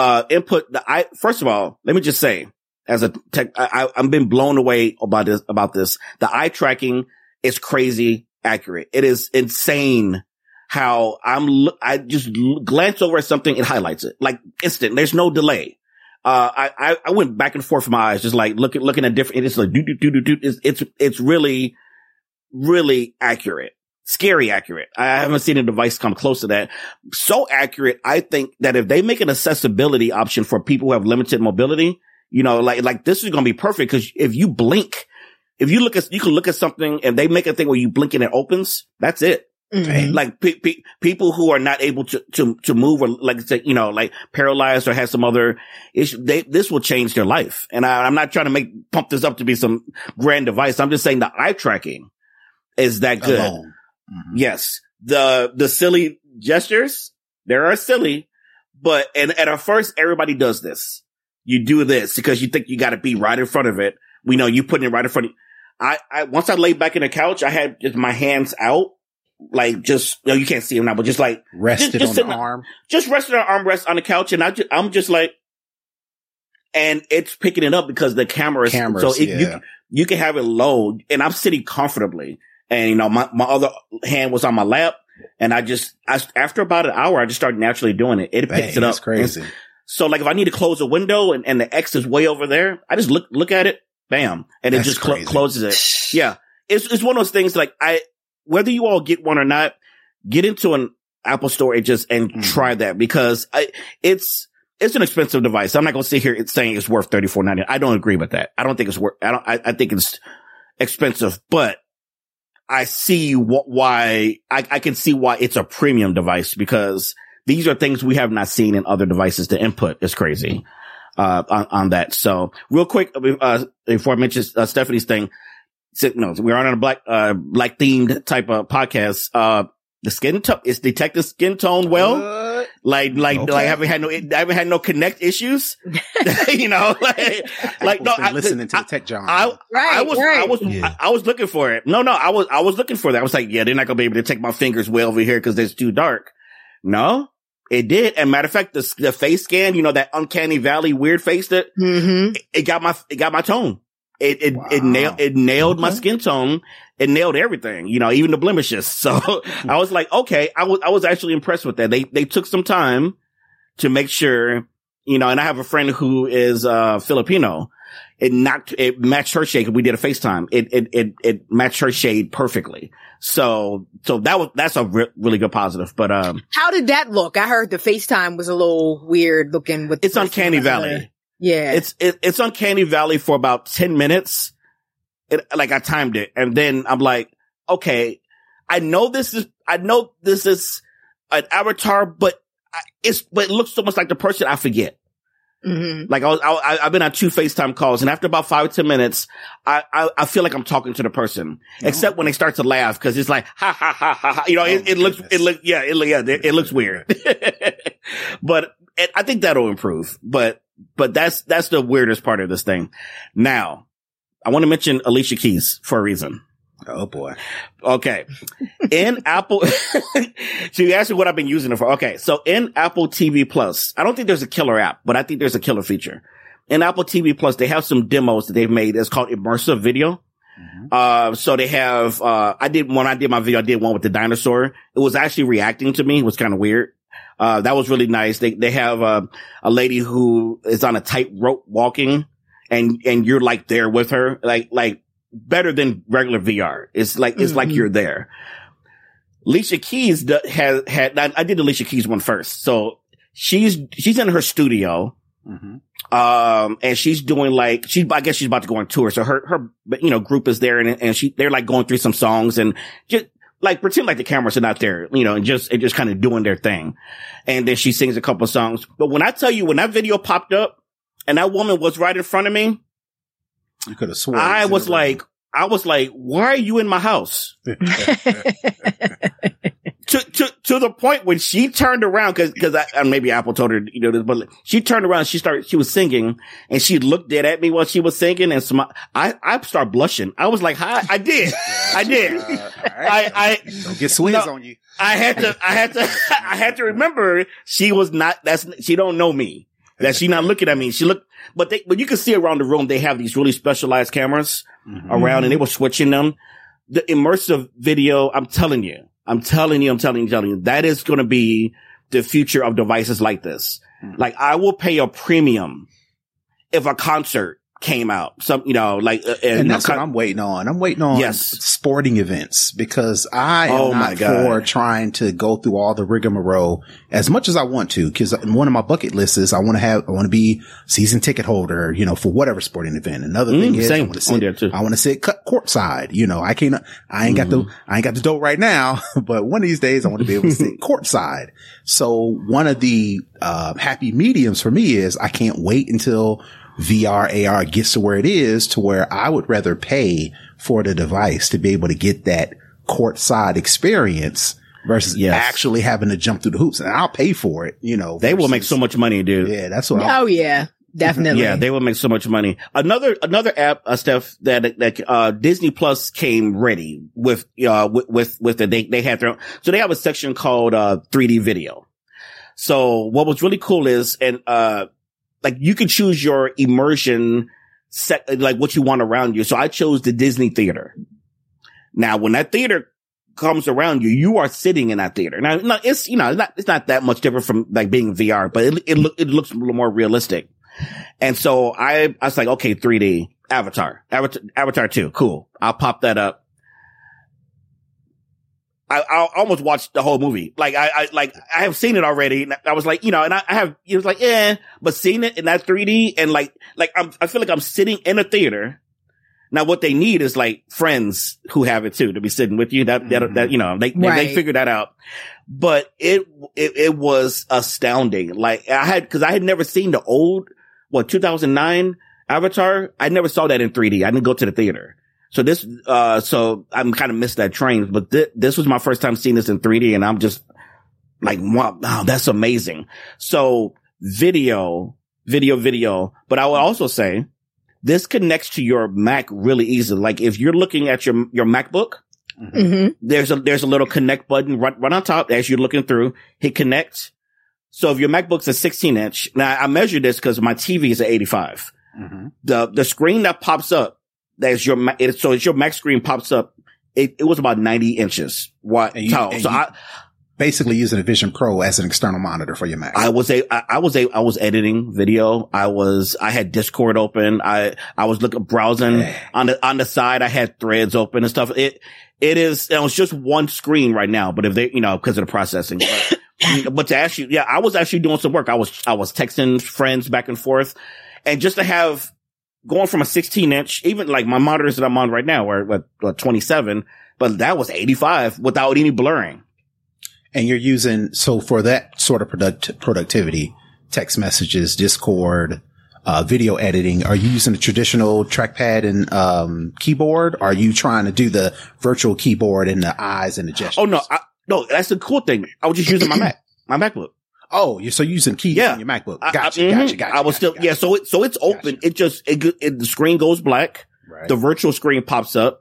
First of all, let me just say, as a tech, I've been blown away about this. The eye tracking is crazy accurate. It is insane how I just glance over at something, it highlights it like instant. There's no delay. I went back and forth with my eyes, just like looking at different, it's like it's really, really accurate. Scary accurate. I haven't seen a device come close to that. So accurate. I think that if they make an accessibility option for people who have limited mobility, you know, like this is going to be perfect, because if you blink, you can look at something and they make a thing where you blink and it opens. That's it. Mm-hmm. Like people who are not able to move, or like, you know, like paralyzed or have some other issue, this will change their life. And I'm not trying to pump this up to be some grand device. I'm just saying the eye tracking is that good. Alone. Mm-hmm. Yes. The silly gestures, they are silly, but, and at first everybody does this. You do this because you think you got to be right in front of it. We know you putting it right in front of you. Once I laid back in the couch, I had just my hands out, like just, you know, you can't see them now, but just like rested just on the arm, just rested on armrest on the couch. And I'm just like, and it's picking it up because the cameras, so you can have it low, and I'm sitting comfortably. And, you know, my other hand was on my lap, and after about an hour, I just started naturally doing it. It picks it up. That's crazy. So like if I need to close a window and the X is way over there, I just look at it, bam, and it just closes it. Yeah. It's one of those things like whether you all get one or not, get into an Apple store and try that, because it's an expensive device. I'm not going to sit here saying it's worth $34.99. I don't agree with that. I don't think it's worth, I think it's expensive, but I see why I can see why it's a premium device, because these are things we have not seen in other devices. The input is crazy, on that. So real quick, before I mention Stephanie's thing, we're on a black themed type of podcast. The skin tone, it's detected skin tone well. Like I haven't had no connect issues. You know, like no, listening to the tech John. I was looking for it. No, I was looking for that. I was like, yeah, they're not gonna be able to take my fingers way over here because it's too dark. No, it did. And matter of fact, the face scan, you know, that uncanny valley weird face that it got my tone. It nailed my skin tone. It nailed everything, you know, even the blemishes. So I was like, okay, I was actually impressed with that. They took some time to make sure, you know, and I have a friend who is, Filipino. It matched her shade. We did a FaceTime. It matched her shade perfectly. So that's a really good positive. But, how did that look? I heard the FaceTime was a little weird looking with it's uncanny valley. Yeah. It's uncanny valley for about 10 minutes. Like I timed it, and then I'm like, okay, I know this is an avatar, but it looks so much like the person I forget. Mm-hmm. Like I've been on 2 FaceTime calls, and after about 5 or 10 minutes, I feel like I'm talking to the person, except when they start to laugh, cause it's like, ha ha ha ha ha. You know, it looks weird. But I think that'll improve, but that's the weirdest part of this thing. Now, I want to mention Alicia Keys for a reason. Oh boy. Okay. In Apple, so you asked me what I've been using it for. Okay. So in Apple TV Plus, I don't think there's a killer app, but I think there's a killer feature. In Apple TV Plus, they have some demos that they've made. It's called immersive video. So they have, when I did my video, I did one with the dinosaur. It was actually reacting to me. It was kind of weird. That was really nice. They have, a lady who is on a tightrope walking and you're like there with her, like better than regular VR. It's like you're there. Alicia Keys I did the Alicia Keys one first. So she's in her studio. And she's doing I guess she's about to go on tour. So her group is there and they're like going through some songs and just like pretend like the cameras are not there, and just kind of doing their thing. And then she sings a couple of songs. But when I tell you, when that video popped up and that woman was right in front of me, you could have sworn. I was like, why are you in my house? To the point when she turned around, cause maybe Apple told her, this, but she turned around, she was singing and she looked dead at me while she was singing and I started blushing. I was like, hi, I did. I don't get Swizz on you. I had to remember she don't know me. That she not looking at me. But you can see around the room, they have these really specialized cameras around and they were switching them. The immersive video, I'm telling you, that is going to be the future of devices like this. Like I will pay a premium if a concert came out. And that's what I'm waiting on. I'm waiting on sporting events because I am not for trying to go through all the rigmarole as much as I want to. Cause one of my bucket lists is I want to be season ticket holder, for whatever sporting event. Another thing is I want to sit courtside. I ain't got the dough right now, but one of these days I want to be able to sit courtside. So one of the, happy mediums for me is I can't wait until VR, AR gets to where it is to where I would rather pay for the device to be able to get that courtside experience versus actually having to jump through the hoops. And I'll pay for it, They will make so much money, dude. Yeah, that's what yeah, definitely. Yeah, they will make so much money. Another app, Steph, that Disney Plus came ready with they had their own. So they have a section called 3D video. So what was really cool is, you can choose your immersion like what you want around you. So I chose the Disney theater. Now, when that theater comes around you, you are sitting in that theater. Now, it's not that much different from like being VR, but it looks a little more realistic. And so I was like, okay, 3D Avatar 2. Cool. I'll pop that up. I almost watched the whole movie. I have seen it already. And I was like, and it was like, but seeing it in that 3D and I feel like I'm sitting in a theater. Now what they need is like friends who have it too, to be sitting with you. They figured that out. But it was astounding. Cause I had never seen the old, 2009 Avatar. I never saw that in 3D. I didn't go to the theater. So so I'm kind of missed that train, but this was my first time seeing this in 3D and I'm just like, wow, that's amazing. So video, but I would also say this connects to your Mac really easily. Like if you're looking at your MacBook, there's a little connect button right on top as you're looking through, hit connect. So if your MacBook's a 16-inch, now I measured this because my TV is an 85. The screen that pops up, as your Mac screen pops up, it was about 90 inches tall. So I basically using a Vision Pro as an external monitor for your Mac. I was editing video. I had Discord open. I was browsing on the side. I had Threads open and stuff. It was just one screen right now, but if they, because of the processing, but to actually, I was actually doing some work. I was texting friends back and forth and just to have, going from a 16-inch, even like my monitors that I'm on right now are 27, but that was 85 without any blurring. And you're using, so for that sort of productivity, text messages, Discord, video editing, are you using a traditional trackpad and keyboard? Or are you trying to do the virtual keyboard and the eyes and the gestures? Oh, no, that's the cool thing. I was just using my MacBook. Oh, you're so using keys on your MacBook. Gotcha. I was still. So it's open. Gotcha. The screen goes black. Right. The virtual screen pops up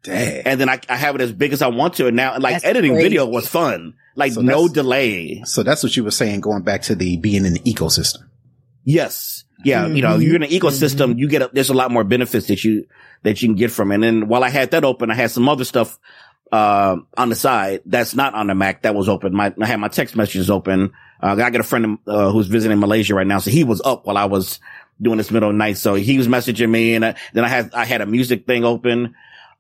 Dang. And then I have it as big as I want to. And now, like, That's editing crazy. video was fun. Like, So no that's- delay. So that's what you were saying, going back to the being in the ecosystem. Yes. Yeah. You know, you're in an ecosystem. You get, there's a lot more benefits that you can get from it. And then while I had that open, I had some other stuff, on the side that's not on the Mac that was open. I had my text messages open. I got a friend, who's visiting Malaysia right now. So he was up while I was doing this middle of the night. So he was messaging me, and then I had a music thing open.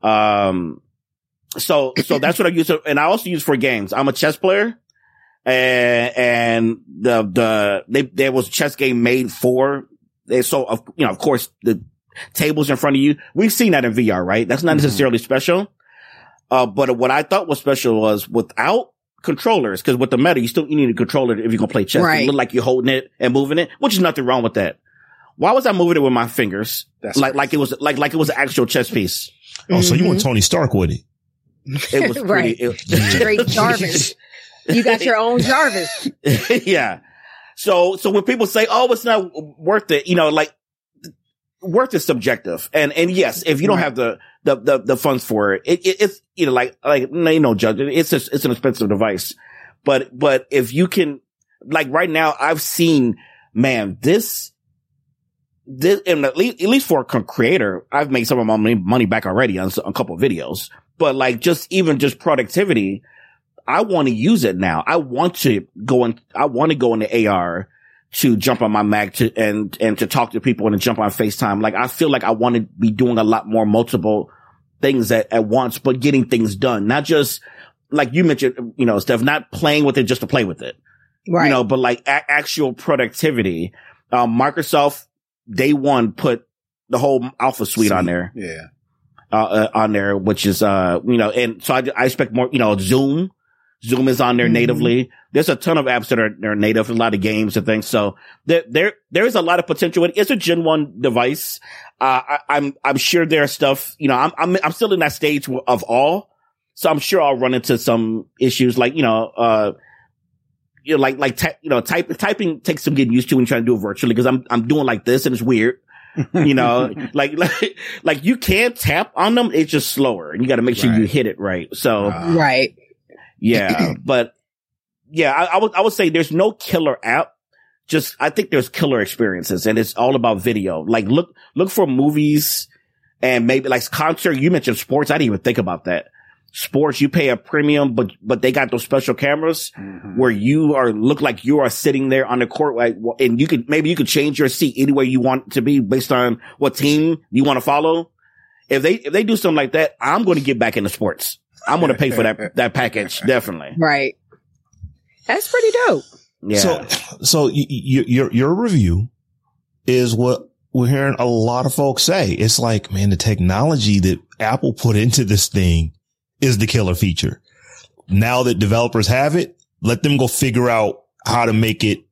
So that's what I use. And I also use for games. I'm a chess player. And there was a chess game made for, so, of course, the tables in front of you. We've seen that in VR, right? That's not necessarily special. But what I thought was special was without controllers, because with the Meta, you need a controller if you're going to play chess. Right. It look like you're holding it and moving it, which is nothing wrong with that. Why was I moving it with my fingers? That's like it was an actual chess piece. Oh, so you went Tony Stark with it. It was Right. pretty, Great Jarvis. You got your own Jarvis. yeah. So when people say, "Oh, it's not worth it," like worth is subjective. And yes, if you don't have the funds for it, it's like no judge. It's an expensive device. But if you can, like right now, I've seen, man, this, and at least for a creator, I've made some of my money back already on a couple of videos. But like just productivity, I want to use it now. I want to go into AR to jump on my Mac and to talk to people and to jump on FaceTime. Like I feel like I want to be doing a lot more multiple things at once, but getting things done. Not just like you mentioned, Steph, not playing with it just to play with it. Right. But like actual productivity. Microsoft day one put the whole Alpha Suite on there. Yeah. On there, which is, and so I expect more, Zoom is on there natively. There's a ton of apps that are native, a lot of games and things. So there is a lot of potential. It's a Gen 1 device. I'm sure there's stuff, I'm still in that stage of awe. So I'm sure I'll run into some issues like, typing takes some getting used to when trying to do it virtually, because I'm doing like this and it's weird. like you can't tap on them. It's just slower and you got to make sure you hit it right. So, Right. yeah, but yeah, I would say there's no killer app. Just, I think there's killer experiences, and it's all about video. Like look for movies and maybe like concert. You mentioned sports. I didn't even think about that. Sports, you pay a premium, but they got those special cameras where you look like you are sitting there on the court, like, and you could change your seat any way you want it to be based on what team you want to follow. If they do something like that, I'm going to get back into sports. I'm going to pay for that package. Definitely. Right. That's pretty dope. Yeah. So your review is what we're hearing a lot of folks say. It's like, man, the technology that Apple put into this thing is the killer feature. Now that developers have it, let them go figure out how to make it,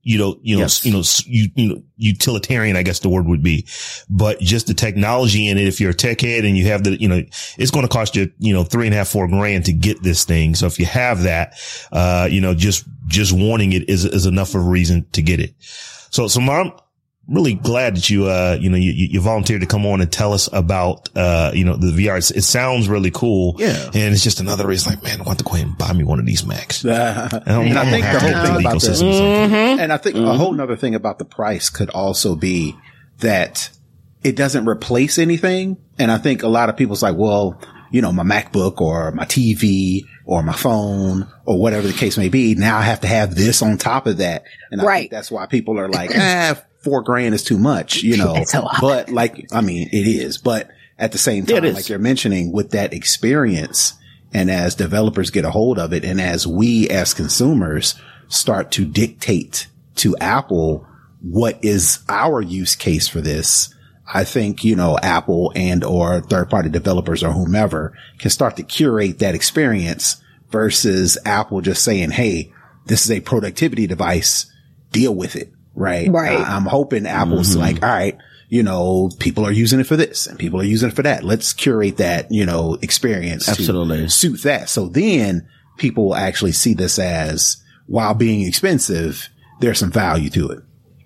utilitarian, I guess the word would be. But just the technology in it, if you're a tech head and you have it's going to cost you, $3.5-4 grand to get this thing. So if you have that, just wanting it is enough of a reason to get it. So I'm really glad that you volunteered to come on and tell us about, the VR. It sounds really cool. Yeah. And it's just another reason, like, man, I want to go ahead and buy me one of these Macs. And I think the whole thing about this, and I think a whole nother thing about the price could also be that it doesn't replace anything. And I think a lot of people's like, well, my MacBook or my TV or my phone or whatever the case may be, now I have to have this on top of that. And I think that's why people are like, $4 grand is too much, but it is, but at the same time, like you're mentioning, with that experience, and as developers get a hold of it, and as we as consumers start to dictate to Apple what is our use case for this, I think, Apple and or third party developers or whomever can start to curate that experience versus Apple just saying, hey, this is a productivity device, deal with it. Right. I'm hoping Apple's like, all right, people are using it for this and people are using it for that. Let's curate that, experience to suit that. So then people will actually see this as, while being expensive, there's some value to it.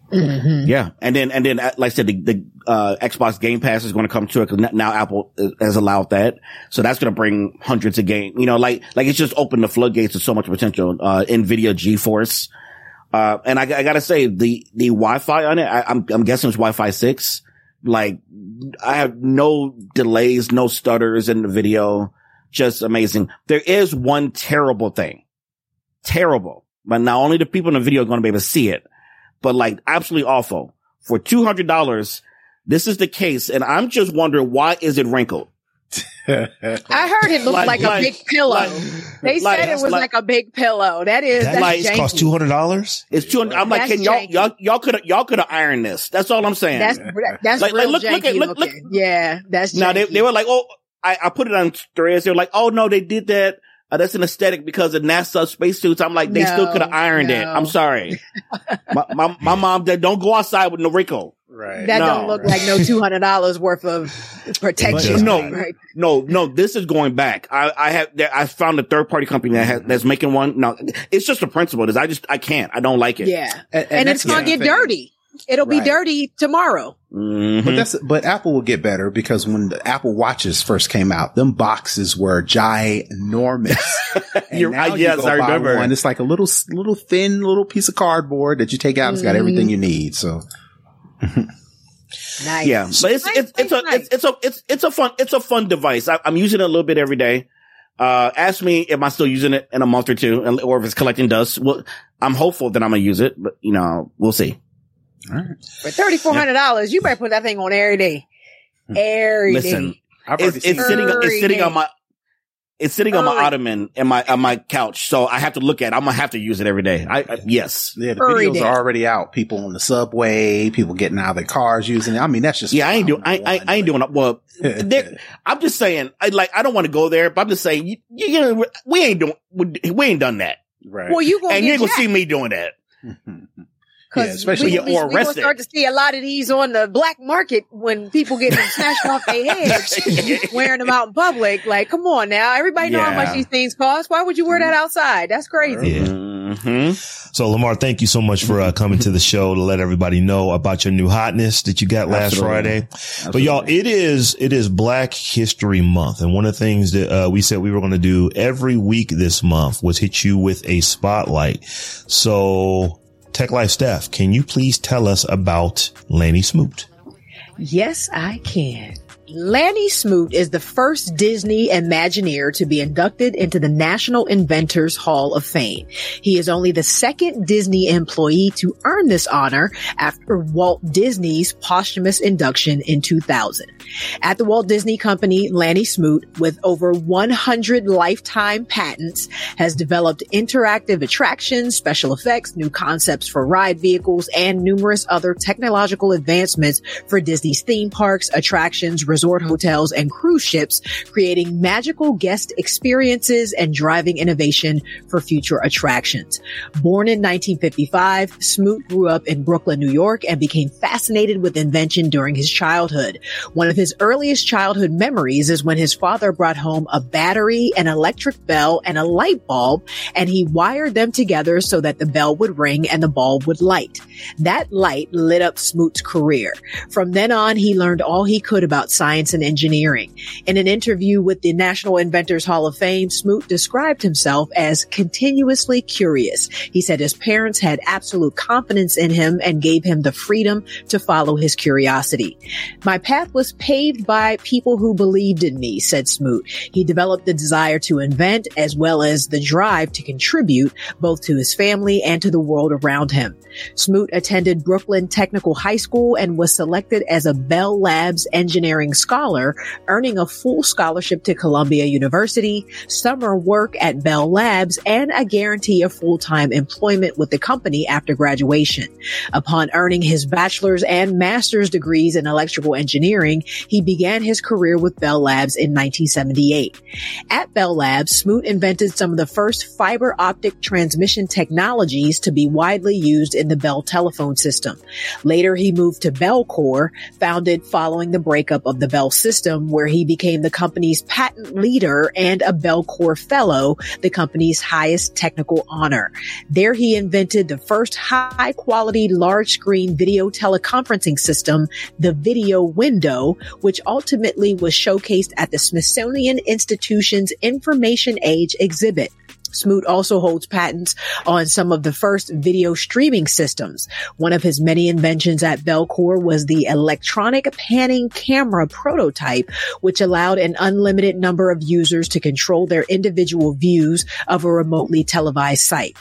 Mm-hmm. Yeah. And then, like I said, the Xbox Game Pass is going to come to it because now Apple has allowed that. So that's going to bring hundreds of games, like it's just opened the floodgates to so much potential. NVIDIA GeForce. And I gotta say, the Wi-Fi on it, I'm guessing it's Wi-Fi 6. Like, I have no delays, no stutters in the video. Just amazing. There is one terrible thing. Terrible. But not only the people in the video are going to be able to see it, but like absolutely awful. For $200, this is the case. And I'm just wondering, why is it wrinkled? I heard it looked like a big pillow. They said it was like a big pillow. That's cost $200. It's $200. I'm like, can y'all could have ironed this. That's all I'm saying. That's like, real janky looking. Yeah, that's janky. Now they were like, oh, I put it on threads. They were like, oh no, they did that. That's an aesthetic because of NASA spacesuits. I'm like, they still could have ironed it. I'm sorry. my mom said, don't go outside with no wrinkle. Right. That don't look like no $200 worth of protection. No, this is going back. I found a third party company that's making one. No, it's just a principle. I can't. I don't like it. Yeah. And it's going to get dirty. It'll be dirty tomorrow. Mm-hmm. But Apple will get better because when the Apple Watches first came out, them boxes were ginormous. I remember. One. It's like a little thin piece of cardboard that you take out. It's got everything you need. So. Nice. Yeah, but it's a fun device. I'm using it a little bit every day. Ask me, am I still using it in a month or two, or if it's collecting dust? Well, I'm hopeful that I'm gonna use it, but we'll see. All right. For $3,400, you better put that thing on every day. Listen, it's sitting on my ottoman and on my couch, so I have to look at it. I'm gonna have to use it every day. Yes. Yeah, the videos are already out. People on the subway, people getting out of their cars using it. I mean, that's just I ain't doing it. Well, I'm just saying. I don't want to go there, but I'm just saying. We ain't done that. Right. Well, you ain't gonna see me doing that. Especially we're going to start to see a lot of these on the black market when people get them snatched off their heads, wearing them out in public. Like, come on now. Everybody know how much these things cost. Why would you wear that outside? That's crazy. Yeah. Mm-hmm. So Lamar, thank you so much for coming to the show to let everybody know about your new hotness that you got last Friday. But y'all, it is Black History Month. And one of the things that we said we were going to do every week this month was hit you with a spotlight. So Tech Life Steph, can you please tell us about Lanny Smoot? Yes, I can. Lanny Smoot is the first Disney Imagineer to be inducted into the National Inventors Hall of Fame. He is only the second Disney employee to earn this honor after Walt Disney's posthumous induction in 2000. At the Walt Disney Company, Lanny Smoot, with over 100 lifetime patents, has developed interactive attractions, special effects, new concepts for ride vehicles, and numerous other technological advancements for Disney's theme parks, attractions, resort hotels, and cruise ships, creating magical guest experiences and driving innovation for future attractions. Born in 1955, Smoot grew up in Brooklyn, New York, and became fascinated with invention during his childhood. One of his earliest childhood memories is when his father brought home a battery, an electric bell, and a light bulb, and he wired them together so that the bell would ring and the bulb would light. That light lit up Smoot's career. From then on, he learned all he could about science and engineering. In an interview with the National Inventors Hall of Fame, Smoot described himself as continuously curious. He said his parents had absolute confidence in him and gave him the freedom to follow his curiosity. My path was paved by people who believed in me, said Smoot. He developed the desire to invent as well as the drive to contribute both to his family and to the world around him. Smoot attended Brooklyn Technical High School and was selected as a Bell Labs engineering scholar, earning a full scholarship to Columbia University, summer work at Bell Labs, and a guarantee of full-time employment with the company after graduation. Upon earning his bachelor's and master's degrees in electrical engineering, he began his career with Bell Labs in 1978. At Bell Labs, Smoot invented some of the first fiber optic transmission technologies to be widely used in the Bell telephone system. Later, he moved to Bellcore, founded following the breakup of the the Bell system, where he became the company's patent leader and a Bellcore Fellow, the company's highest technical honor. There he invented the first high-quality large-screen video teleconferencing system, the Video Window, which ultimately was showcased at the Smithsonian Institution's Information Age exhibit. Smoot also holds patents on some of the first video streaming systems. One of his many inventions at Bellcore was the electronic panning camera prototype, which allowed an unlimited number of users to control their individual views of a remotely televised site.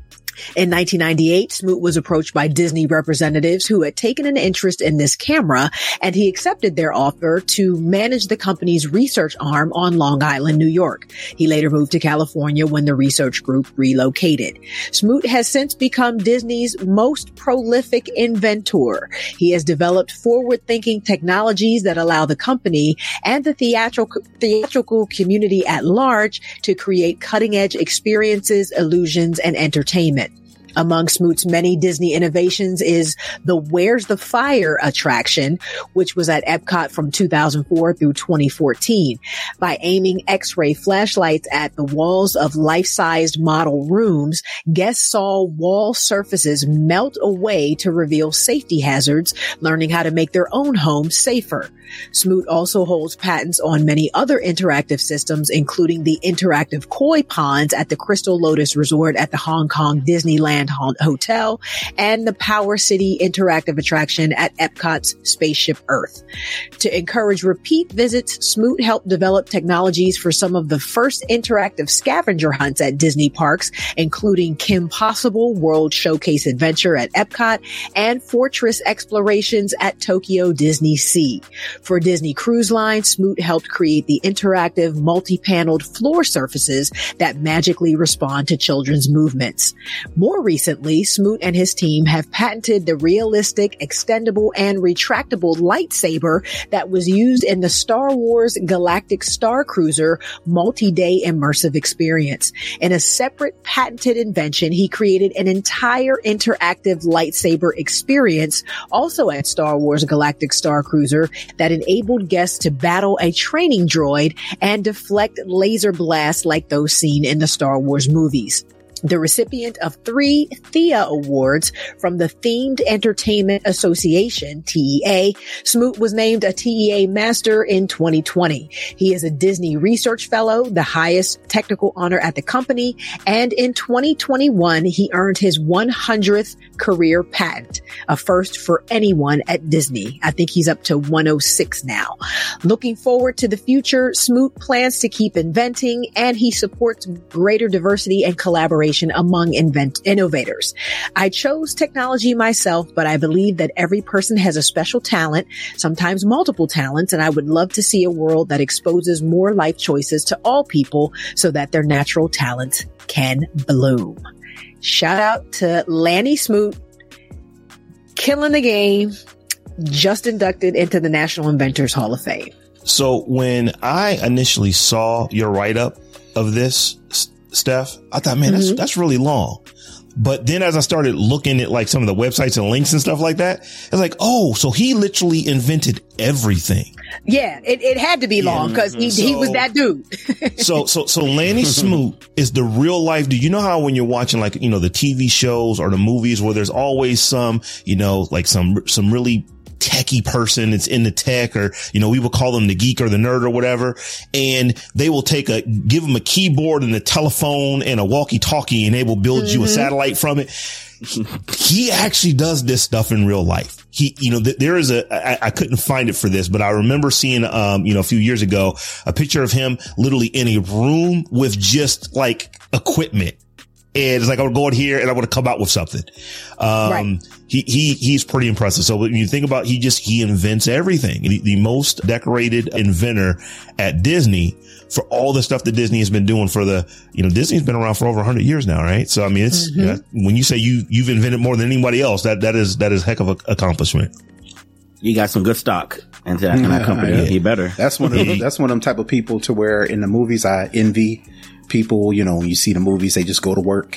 In 1998, Smoot was approached by Disney representatives who had taken an interest in this camera, and he accepted their offer to manage the company's research arm on Long Island, New York. He later moved to California when the research group relocated. Smoot has since become Disney's most prolific inventor. He has developed forward-thinking technologies that allow the company and the theatrical community at large to create cutting-edge experiences, illusions, and entertainment. Among Smoot's many Disney innovations is the Where's the Fire attraction, which was at Epcot from 2004 through 2014. By aiming X-ray flashlights at the walls of life-sized model rooms, guests saw wall surfaces melt away to reveal safety hazards, learning how to make their own homes safer. Smoot also holds patents on many other interactive systems, including the interactive koi ponds at the Crystal Lotus Resort at the Hong Kong Disneyland Hotel and the Power City interactive attraction at Epcot's Spaceship Earth. To encourage repeat visits, Smoot helped develop technologies for some of the first interactive scavenger hunts at Disney parks, including Kim Possible World Showcase Adventure at Epcot and Fortress Explorations at Tokyo Disney Sea. For Disney Cruise Line, Smoot helped create the interactive multi-paneled floor surfaces that magically respond to children's movements. More recently, Smoot and his team have patented the realistic, extendable, and retractable lightsaber that was used in the Star Wars Galactic Star Cruiser multi-day immersive experience. In a separate patented invention, he created an entire interactive lightsaber experience, also at Star Wars Galactic Star Cruiser, that enabled guests to battle a training droid and deflect laser blasts like those seen in the Star Wars movies. The recipient of 3 Thea Awards from the Themed Entertainment Association, TEA, Smoot was named a TEA Master in 2020. He is a Disney Research Fellow, the highest technical honor at the company, and in 2021, he earned his 100th career patent, a first for anyone at Disney. I think he's up to 106 now. Looking forward to the future, Smoot plans to keep inventing, and he supports greater diversity and collaboration among innovators. I chose technology myself, but I believe that every person has a special talent, sometimes multiple talents, and I would love to see a world that exposes more life choices to all people so that their natural talents can bloom. Shout out to Lanny Smoot, killing the game, just inducted into the National Inventors Hall of Fame. So when I initially saw your write-up of this, Steph, I thought, man, that's really long. But then as I started looking at like some of the websites and links and stuff like that, it's like, oh, so he literally invented everything. Yeah, it had to be long because he was that dude. So Lanny Smoot is the real life. Do you know how when you're watching like, you know, the TV shows or the movies where there's always some, you know, like some really techie person that's in the tech, or, you know, we would call them the geek or the nerd or whatever. And they will give them a keyboard and a telephone and a walkie talkie, and they will build you a satellite from it. He actually does this stuff in real life. There is I couldn't find it for this, but I remember seeing, a few years ago, a picture of him literally in a room with just like equipment. And it's like, I would go in here and I would come out with something. Right. He's pretty impressive. So when you think about, he invents everything. The most decorated inventor at Disney for all the stuff that Disney has been doing Disney's been around for over 100 years now, right? So, I mean, it's, when you say you've invented more than anybody else, that is a heck of an accomplishment. You got some good stock in that company. Yeah. You better. That's one of them type of people to where in the movies I envy people, when you see the movies, they just go to work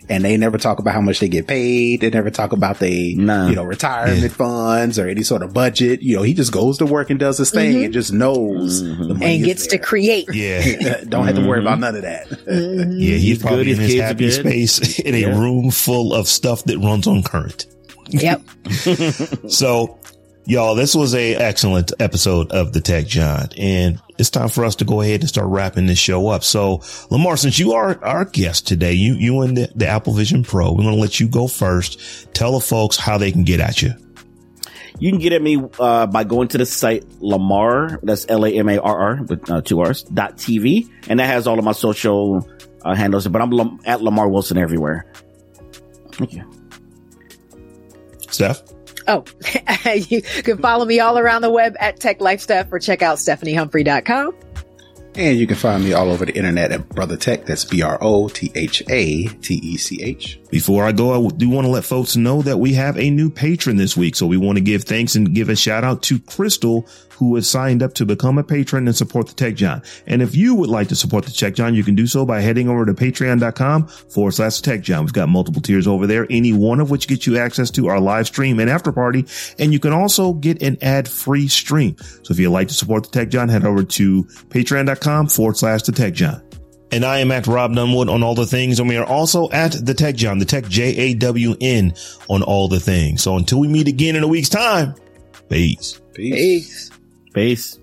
and they never talk about how much they get paid. They never talk about retirement funds or any sort of budget. He just goes to work and does his thing and just knows the money and gets to create. Yeah. Don't have to worry about none of that. Yeah. He's probably in his happy space in a room full of stuff that runs on current. Yep. So, y'all, this was a excellent episode of the Tech John, and it's time for us to go ahead and start wrapping this show up. So, Lamar, since you are our guest today, you and the Apple Vision Pro, we want to let you go first. Tell the folks how they can get at you. You can get at me by going to the site Lamar, that's Lamarr with 2 R's, .tv, and that has all of my social handles, but I'm at Lamar Wilson everywhere. Thank you. Steph? Oh, you can follow me all around the web at Tech Life Steph, or check out StephanieHumphrey.com. And you can find me all over the internet at Brother Tech. That's BrothaTech. Before I go, I do want to let folks know that we have a new patron this week. So we want to give thanks and give a shout out to Crystal, who has signed up to become a patron and support the Tech John. And if you would like to support the Tech John, you can do so by heading over to patreon.com/Tech John. We've got multiple tiers over there, any one of which gets you access to our live stream and after party. And you can also get an ad-free stream. So if you'd like to support the Tech John, head over to patreon.com/the Tech John. And I am at Rob Dunwood on all the things. And we are also at the Tech John, the Tech JAWN on all the things. So until we meet again in a week's time, peace. Peace. Peace.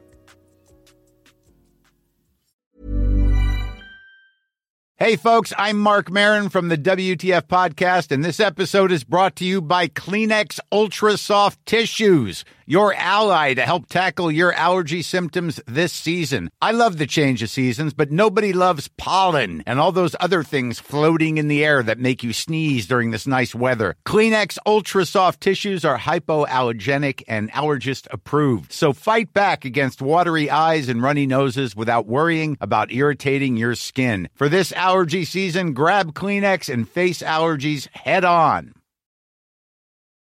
Hey, folks, I'm Mark Maron from the WTF Podcast, and this episode is brought to you by Kleenex Ultra Soft Tissues, your ally to help tackle your allergy symptoms this season. I love the change of seasons, but nobody loves pollen and all those other things floating in the air that make you sneeze during this nice weather. Kleenex Ultra Soft Tissues are hypoallergenic and allergist approved, so fight back against watery eyes and runny noses without worrying about irritating your skin. For this allergy season, grab Kleenex and face allergies head on.